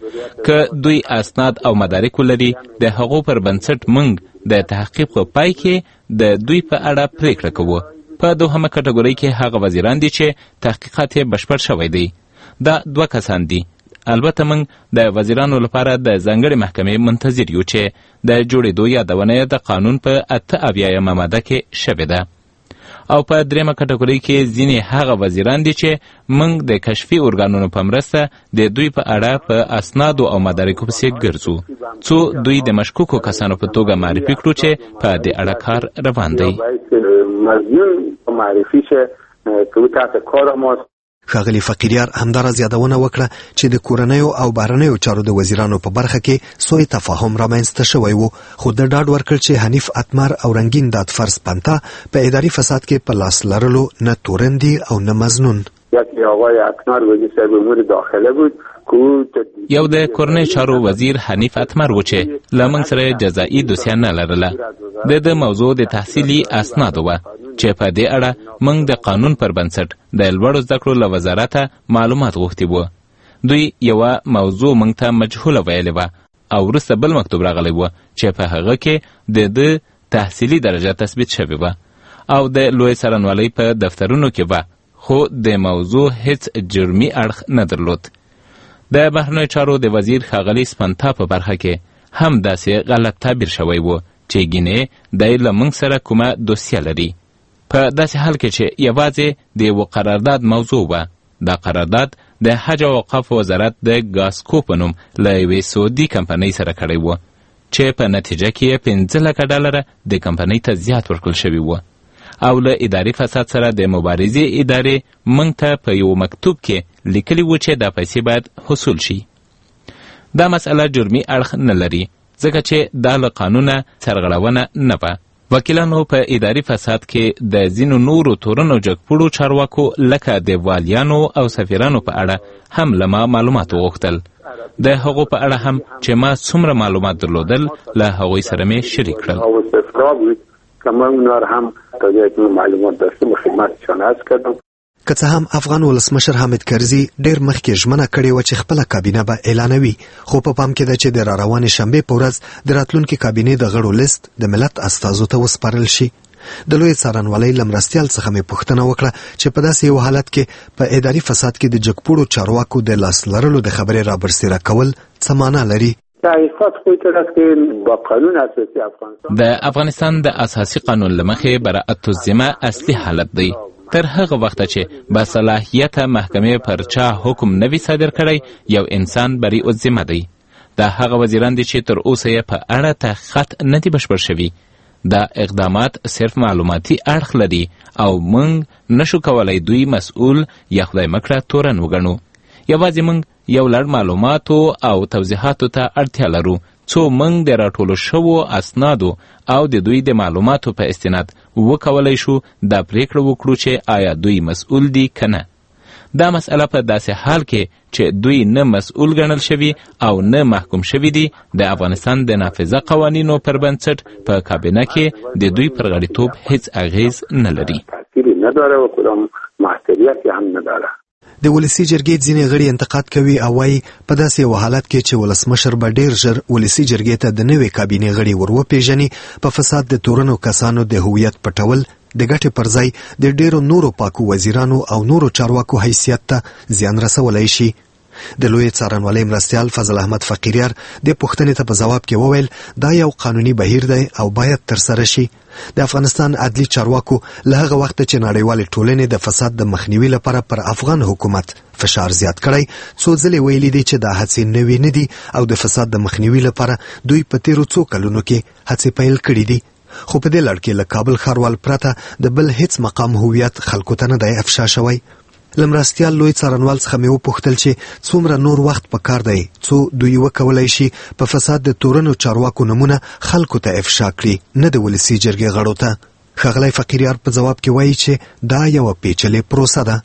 که دوی اسناد او مدارک ولري د هغو پر بنسټ موږ د تحقیق په پای کې د دوی په اړه پریکړه کوو. په دوهمه کټګورۍ کې هغه وزیران دي چې تحقیقات یې بشپړ شوی دی. دا دوه کسان دي. البته موږ د وزیرانو لپاره د ځانګړې محکمې منتظر یو چې د جوړېدو یادونه د قانون په اته اویایمه ماده کې شوې ده. او په درېمه کټګورۍ کې ځینې هغه وزیران دي چې موږ د کشفي ارګانونو په مرسته د دوی په اړه په اسنادو او مدارکو پسې ګرځو څو دوی د مشکوکو کسانو په توګه معرفي کړو چې په دې اړه کار روان دی. ښاغلي فقیریار همداراز یادونه وکړه چې د کورنیو او بهرنیو چارو د وزیرانو په برخه کې سوء تفاهم رامنځته شوی و، خو د ډاډ ورکړ چې حنیف اتمر او رنگین دادفرز پنتا په اداري فساد کې په لاس لرلو نه تورندي او نه مزنون. یکی آقای اتمر وزیر صاحب امور داخله بود. یو د کورنۍ چارو وزیر حنیف اتمر و چې له موږ سره جزایي دوسیه نه لرله. د د موضوع د تحصیلي اسنادو وه چې په دې اړه موږ د قانون پر بنسټ د لوړو زده کړو له وزارته معلومات غوښتي وو. دوی یوه موضوع موږ ته مجهوله ویلې وه او وروسته بل مکتوب راغلی و چې په هغه کې د ده تحصیلي درجه تثبیت شوې وه او د لوی څارنوالۍ په دفترونو کې وه، خو د موضوع هیڅ جرمي اړخ نه درلود. د بهرنیو چارو د وزیر ښاغلي سپنتا په برخه کې هم داسې غلط تعبیر شوی و چې ګینې دی له موږ سره کومه دوسیه لري، په داسې حال کې چې یوازې د یو قرارداد موضوع وه. دا قرارداد د حج او اوقاف وزارت د ګاسکو په نوم له یوې سعودي کمپنۍ سره کړی و چې په نتیجه کې پنځه لکه ډالره د کمپنۍ ته زیات ورکړل شوي و او له اداري فساد سره د مبارزې ادارې موږ ته په یو مکتوب کې لیکلي و چې دا پیسې باید حصول شي. دا مسئله جرمي اړخ نه لري ځکه چې دا له قانونه سرغړونه نه وه. وکیلانو په اداري فساد کې د ځینو نورو تورنو جګپوړو چارواکو لکه د والیانو او سفیرانو په اړه هم له ما معلومات وغوښتل. د هغو په اړه هم چې ما څومره معلومات درلودل له هغوی سره مې شریک کړل. که من اونا رو هم تا جایی که معلومات داشتم و خدمتشان عرض کردم. که څه هم افغان ولسمشر حامد کرزي ډېر مخکې ژمنه کړې وه چې خپله کابینه به اعلانوي، خو په پام کې ده چې د راروانې شنبې په ورځ د راتلونکې کابینې د غړو لیست د ملت استازو ته وسپارل شي. د لوی څارنوالۍ له مرستیال څخه مې پوښتنه وکړه چې په داسې یو حالت کې په اداري فساد کې د جګپوړو چارواکو د لاس لرلو د خبرې رابرسېره کول څه معنا لري. د افغانستان د اساسي قانون له مخې براءت الذمه اصلي حالت دی. تر هغه وخته چې با صلاحیته محکمې پر چا حکم نوي صادر کړی یو انسان بریء الذمه دی. دا هغه وزیران دي چې تر اوسه یې په اړه تحقیقات نه دي بشپړ شوي. دا اقدامات صرف معلوماتي اړخ لري او موږ نشو کولای دوی مسؤل یا خدای مکړه تورن وګڼو. یوازې موږ یو لړ معلوماتو او توضیحاتو ته اړتیا لرو څو موږ د راټولو شوو اسنادو او د دوی د معلوماتو په استناد وکولای شو دا پریکړه وکړو چې آیا دوی مسؤل دي که نه. دا مسئله په داسې حال کې چې دوی نه مسؤل ګڼل شوي او نه محکوم شوي دي د افغانستان د نافذه قوانینو پر بنسټ په کابینه کې د دوی پر غړیتوب هیڅ اغیز نه لري. د ولسی جرګې ځینې غړي انتقاد کوي او وايي په داسې یو حالت کې چې ولسمشر به ډېر ژر ولسی جرګې ته د نوې کابینې غړي ور وپېژني په فساد د تورنو کسانو د هویت پټول د ګټې پر ځای د ډېرو نورو پاکو وزیرانو او نورو چارواکو حیثیت ته زیان رسولی شي. د لوی څارنوالۍ مرستیال فضل احمد فقیریار د پوښتنې ته په ځواب کې وویل دا یو قانوني بهیر دی او باید ترسره شي. د افغانستان عدلي چارواکو له هغه وخته چې نړیوالې ټولنې د فساد د مخنیوي لپاره پر افغان حکومت فشار زیات کړی څو ځلې ویلي دي چې دا هڅې نوې نه دي او د فساد د مخنیوي لپاره دوی په تیرو څو کلونو کې هڅې پیل کړي دي. خو په دې لړ کې له کابل ښاروال پرته د بل هیڅ مقام هویت خلکو ته نه دی افشا شوی. له مرستیال لوی څارنوال څخه مې وپوښتل چې څومره نور وخت پکار دی څو دوی وکولای شي په فساد د تورنو چارواکو نمونه خلکو ته افشا کړي نه د ولسی جرګې غړو ته. ښاغلی فقیریار په ځواب کې وایي چې دا یوه پیچلې پروسه ده.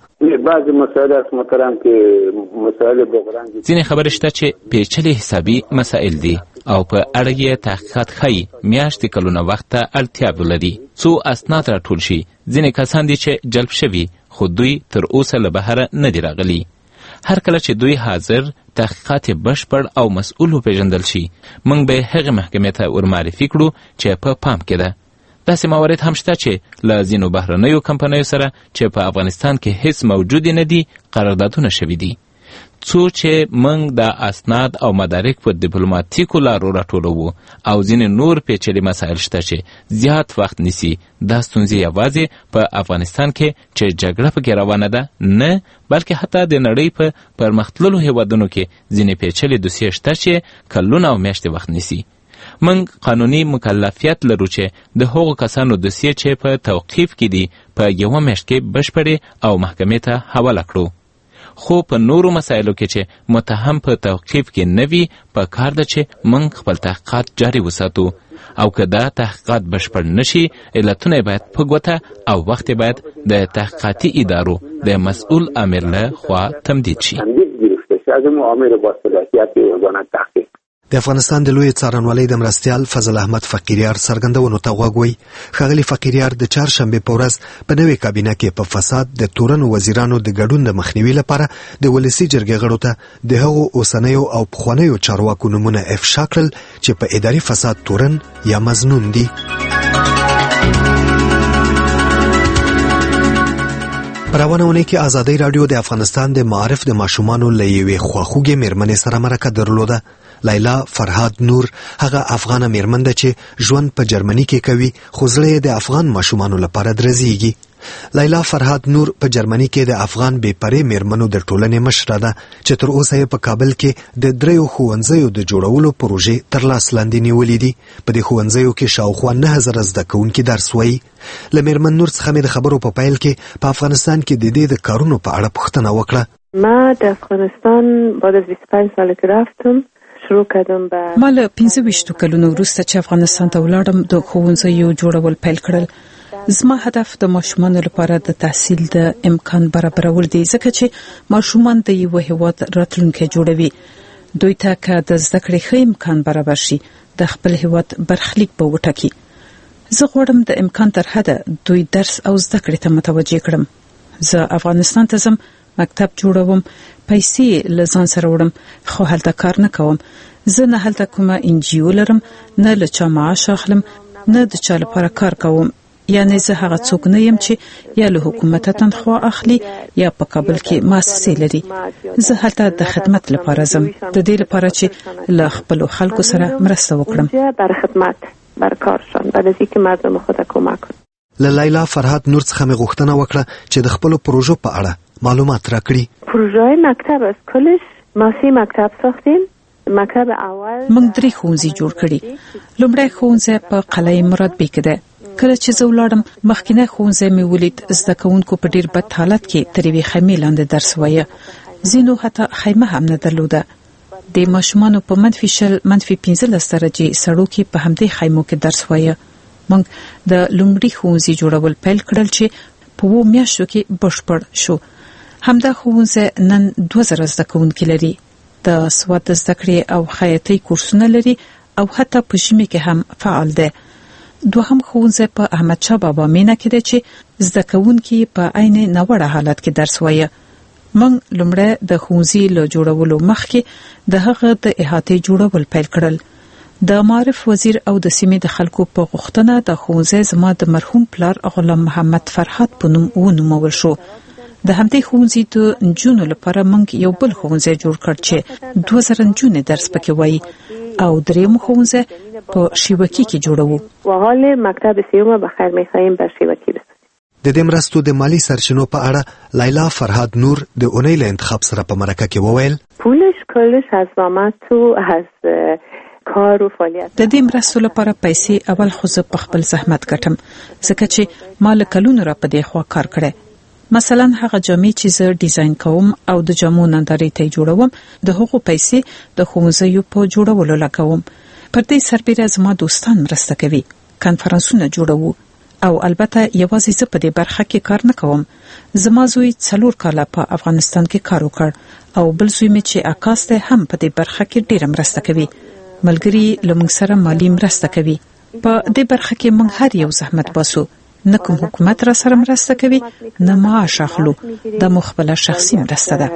ځینې خبرې شته چې پیچلې حسابي مسائل دي او په اړه یې تحقیقات ښایي میاشتې کلونه وخت ته اړتیا ولري څو اسناد راټول شي. ځینې کسان دي چې جلب شوي خو دوی تر اوسه له بهره نه دي راغلي. هر کله چې دوی حاضر تحقیقات بشپړ او مسؤل وپېژندل شي موږ به هغې محکمې ته ورمعرفي کړو چې په پام کې ده. داسې موارد هم شته چې له ځینو بهرنیو کمپنیو سره چې په افغانستان کې هیڅ موجود نه دي قراردادونه شوي دي. څو چې موږ د اسناد او مدارک په ډیپلوماټیکو لارو راټولوو او ځینې نور پیچلي مسایل شته چې زیات وخت نیسي. دا ستونزې یوازې په افغانستان کې چې جګړه پکې روانه ده نه، بلکې حتی د نړۍ په پرمختللو هیوادونو کې ځینې پیچلي دوسیې شته چې کلونه او میاشتې وخت نیسي. موږ قانوني مکلفیت لرو چې د هغو کسانو دوسیې چې په توقیف کې دي په یوه میاشت کې بشپړې او محکمې ته حواله کړو. خو په نورو مسایلو کې چې متهم په توقیف کې نه وي، په کار ده چې موږ خپل تحقیقات جاري وساتو، او که دا تحقیقات بشپړ نشي، علتونه باید په ګوته او وخت باید د تحقیقاتي ادارو د مسئول امر له خوا تمدید شي. د افغانستان د لوی څارنوالۍ د مرستیال فضل احمد فقیریار څرګندونو ته غوږ وی. ښاغلي فقیریار د چهارشنبې په ورځ په نوې کابینه کې په فساد د تورنو وزیرانو د ګډون د مخنیوي لپاره د ولسي جرګې غړو ته د هغو اوسنیو او پخوانیو چارواکو نومونه افشا کړل چې په اداري فساد تورن یا مظنون دي. پرونه ونې کې ازادي رادیو د افغانستان د معارف د ماشومانو له یوې خواخوږې میرمنې سره مرکه درلوده. لیلا فرهاد نور هغه افغانه میرمن ده چې ژوند په جرمني کې کوي، خو زړه یې د افغان ماشومانو لپاره درزيږي. لیلا فرهاد نور په جرمني کې د افغان بې پرې میرمنو د ټولنې مشره ده چې تر اوسه یې په کابل کې د دریو ښوونځیو د جوړولو پروژې تر لاس لاندې نیولې دي. په دې ښوونځیو کې شاوخوا نه زره زده کوونکي درس وایي. له میرمن نور څخه مې د خبرو په پیل کې په افغانستان کې د دې د کارونو په اړه پوښتنه وکړه. ما د افغانستان بعد از بیست و پنج سال که رفتم ما له پنځه ویشتو کلونو وروسته چې افغانستان ته ولاړم د ښوونځیو جوړول پیل کړل. زما هدف د ماشومانو لپاره د تحصیل د امکان برابرول دی، ځکه چې ماشومان د یو هیواد راتلونکی جوړوي. دوی ته که د زده کړې ښه امکان برابر شي، د خپل هیواد برخلیک به وټاکي. زه غواړم د امکان تر حده دوی درس او زده کړې ته متوجه کړم. زه افغانستان ته ځم، مکتب جوړوم، پیسې له ځان سره وړم، خو هلته کار نه کوم. زه نه هلته کومه انجیو لرم، نه له چا معاش اخلم، نه د چا لپاره کار کوم. یعنی زه هغه څوک نه یم چې یا له حکومت تنخوا اخلي یا په کابل کې مؤسسې لري. زه هلته د خدمت لپاره ځم، د دې لپاره چې له خپل خلکو سره مرسته وکړم. برای خدمت برای کارشان بعد از اینکه مردم خود کمک کنم. له لیلا فرهاد نور څخه مې غوښتنه وکړه چې د خپل پروژو په اړه معلومات راکړي. پروژه مکتب است، کلش ما سه مکتب ساختیم. مکتب اول موږ درې ښوونځي جوړ کړي. لومړی ښوونځی په قلعه مرادبه کې ده. کله چې زه ولاړم مخکینی ښوونځی مې ولید زده کوونکو په ډیر بد حالت کې تر یوې خیمې لاندې درس وایه. ځینو حتی خیمه هم نه درلوده. د ماشومانو په منفي شل منفي پنځلس درجې سړو کې په همدې خیمو کې درس وایه. موږ د لومړي ښوونځي جوړول پیل کړل چې په وو میاشتو کې بشپړ شو. همدا ښوونځی نن دوه زره زده کوونکي لري. د سواد زده کړې او خیاطۍ کورسونه لري او حتی په ژمي کې هم فعال دی. دوهم ښوونځی په احمدشاه بابا مینه کې دی چې زده کوونکي په عین ناوړه حالت کې درس وایي. موږ لومړی د ښوونځي له جوړولو مخکې د هغه د احاطې جوړول پیل کړل. د معارف وزیر او د سیمې د خلکو په غوښتنه د ښوونځي زما د مرحوم پلار غلام محمد فرحات په نوم ونومول شو. د همدې ښوونځي د نجونو لپاره موږ یو بل ښوونځی جوړ کړ چې دوه زره نجونې درس پکې وایي او دریم ښوونځی په شیوکي کې جوړوو. و حال مکتب سیوم بخیر می‌خواهیم به شیوکي رسید. د دې مرستو د مالی سرچینو په اړه لیلا فرهاد نور د اونۍ له انتخاب سره په مرکه کې وویل. پولش کلش از زحمت و از کار او فعالیت. د دې مرستو لپاره پیسې اول خو زه په خپل زحمت ګټم، ځکه چې ما له کلونو را په دې خوا کار کړی. مثلا هغه جامې چې زه ډیزاین کوم او د جامو نندارې ته جوړوم، د هغو پیسې د ښوونځیو په جوړولو لګوم. پر دې سربیره زما دوستان مرسته کوي، کانفرنسونه جوړوو او البته یوازې زه په دې برخه کې کار نه کوم. زما زوی څلور کاله په افغانستان کې کار وکړ او بل زوی مې چې آکاس دی هم په دې برخه کې ډیره مرسته کوي. ملګری له موږ سره مالی مرسته کوي. په دې برخه کې موږ هر یو زحمت باسو. نه کوم حکومت را سره مرسته کوي، نه معاش اخلو. د مخبله شخصي مرسته ده.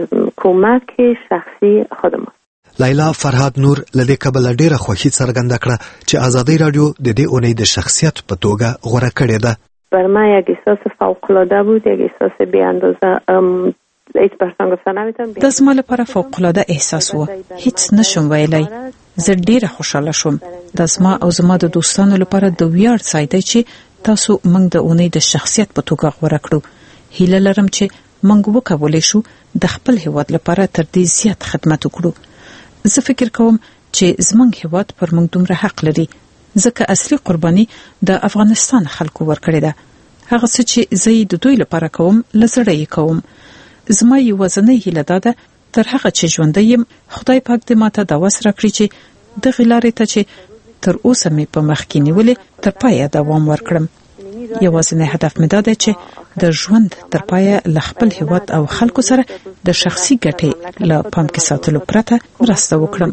حکومت شخصي خودم. لیلا فرهاد نور لدې کبل ډیره خوښي څرګنده کړه چې ازادي رادیو د دې اونۍ د شخصیت په توګه غوړه کړې ده. بر ما یک احساس فوق العاده بود، یک احساس بی اندازه د زما لپاره فوق‌العاده احساس و. هیڅ نشم ویلای. زه ډیره خوشاله شوم. د زما او زما د دوستانو لپاره د ویاړ ځای دی چې تاسو موږ د اونۍ د شخصیت په توګه غوړه کړو. هیله لرم چې موږ وکولای شو د خپل هیواد لپاره تر دې زیات خدمت وکړو. زه فکر کوم چې زموږ هیواد پر موږ دومره حق لري ځکه اصلي قرباني د افغانستان خلکو ورکړې ده. هغه څه چې زه د دوی لپاره کوم لزړه یې کوم. زما یوازینۍ هیله ده تر هغه چې ژوند یم خدای پاک دې ماته دا وس راکړي چې د غلارې ته چې تر اوسه مې په مخ کې نیولې تر پایه دوام ورکړم. یوازینی هدف مې دا دی چې د ژوند تر پایه له خپل هیواد او خلکو سره د شخصي ګټې له پام کې ساتلو پرته مرسته وکړم.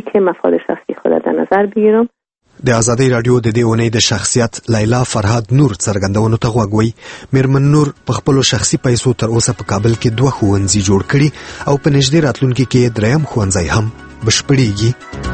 د آزادۍ رادیو د دې اونۍ د شخصیت لیلا فرهاد نور څرګندونو ته غوږ وی. میرمن نور په خپل شخصي پیسو تر اوسه په کابل کې دوه ښوونځي جوړ کړي او په نږدې راتلونکي کې دریم ښوونځی هم بشپړیږي.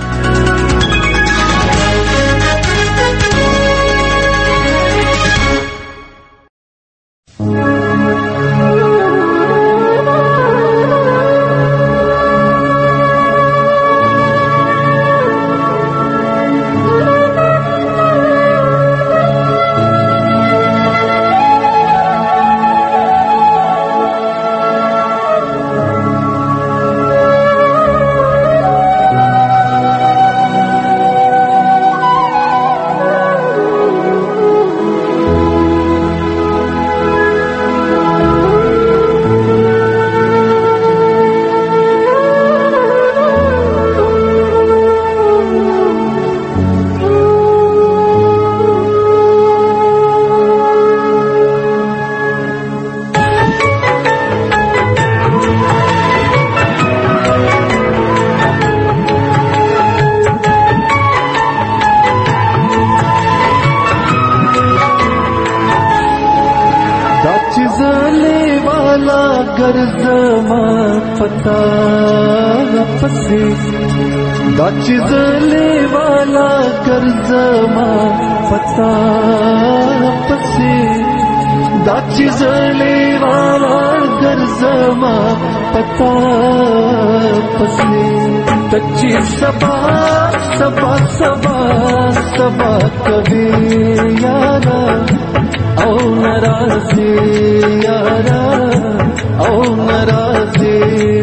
دا چیزلی والا گرزما پتا پسی دا چیزلی والا گرزما پتا پسی تچی سبا سبا سبا سبا کبھی یارا او نرازی یارا او نرازی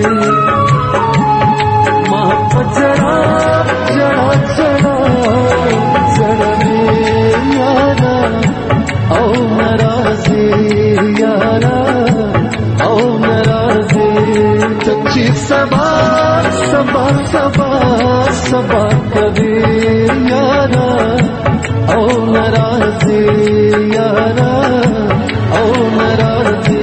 जरा जरा जरा जरा यारा ओ नाराजी यारा ओ नाराजी सच्ची सबा सबा सबा सबा कभी यारा ओ नाराजी यारा ओ नाराजी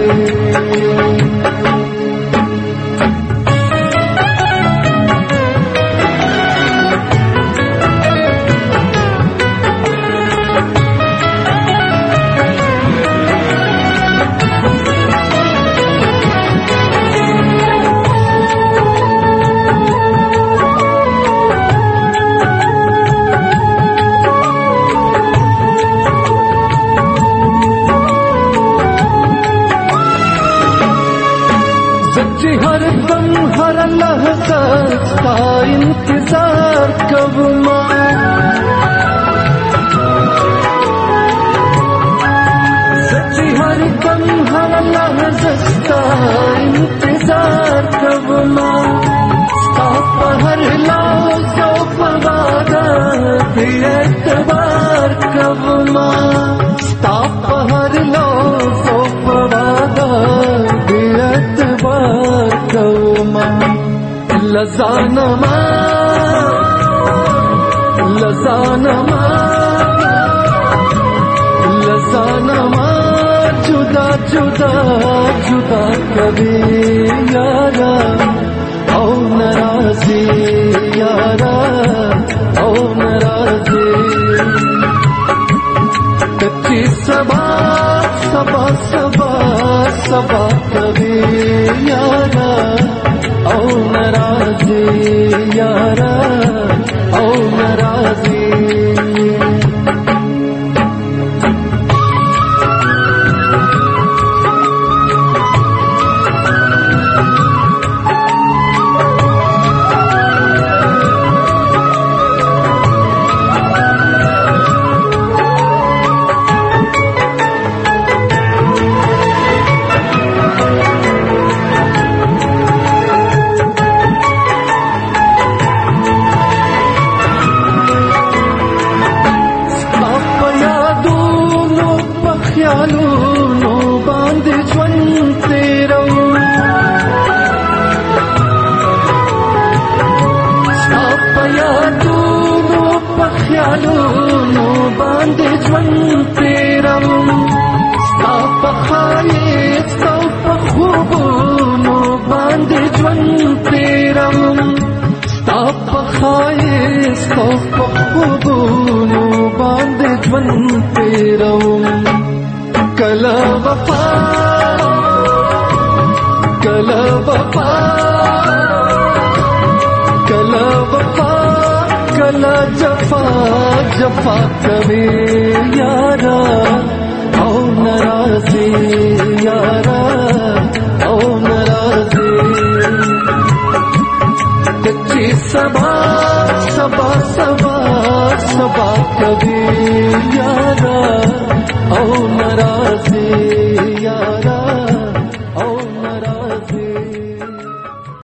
हर दम हर लहजा का इंतजार कब सच्ची हर दम हर लहजा का इंतजार कब हर लाओ सो पवादा भी एतबार कब हर लाओ सो पवादा भी एतबार कौमा लजानमा लजानमा लजानमा जुदा जुदा जुदा कभी यारा ओ नाराजी यारा ओ नाराजी कच्ची सबा सबा सबा सबा कभी यारा ओ नाराजी यारा ओ नाराजी خیالونو باندې ژوند تیروم ستا په ښایست او په خوبونو باندې ژوند تیروم ستا په ښایست او په خوبونو باندې ژوند تیروم کله وفا کله وفا کله وفا کله جفا جفا کوي یارا او ناراضي یارا او ناراضي کچی سبا سبا سبا سبا کوي یارا او ناراضي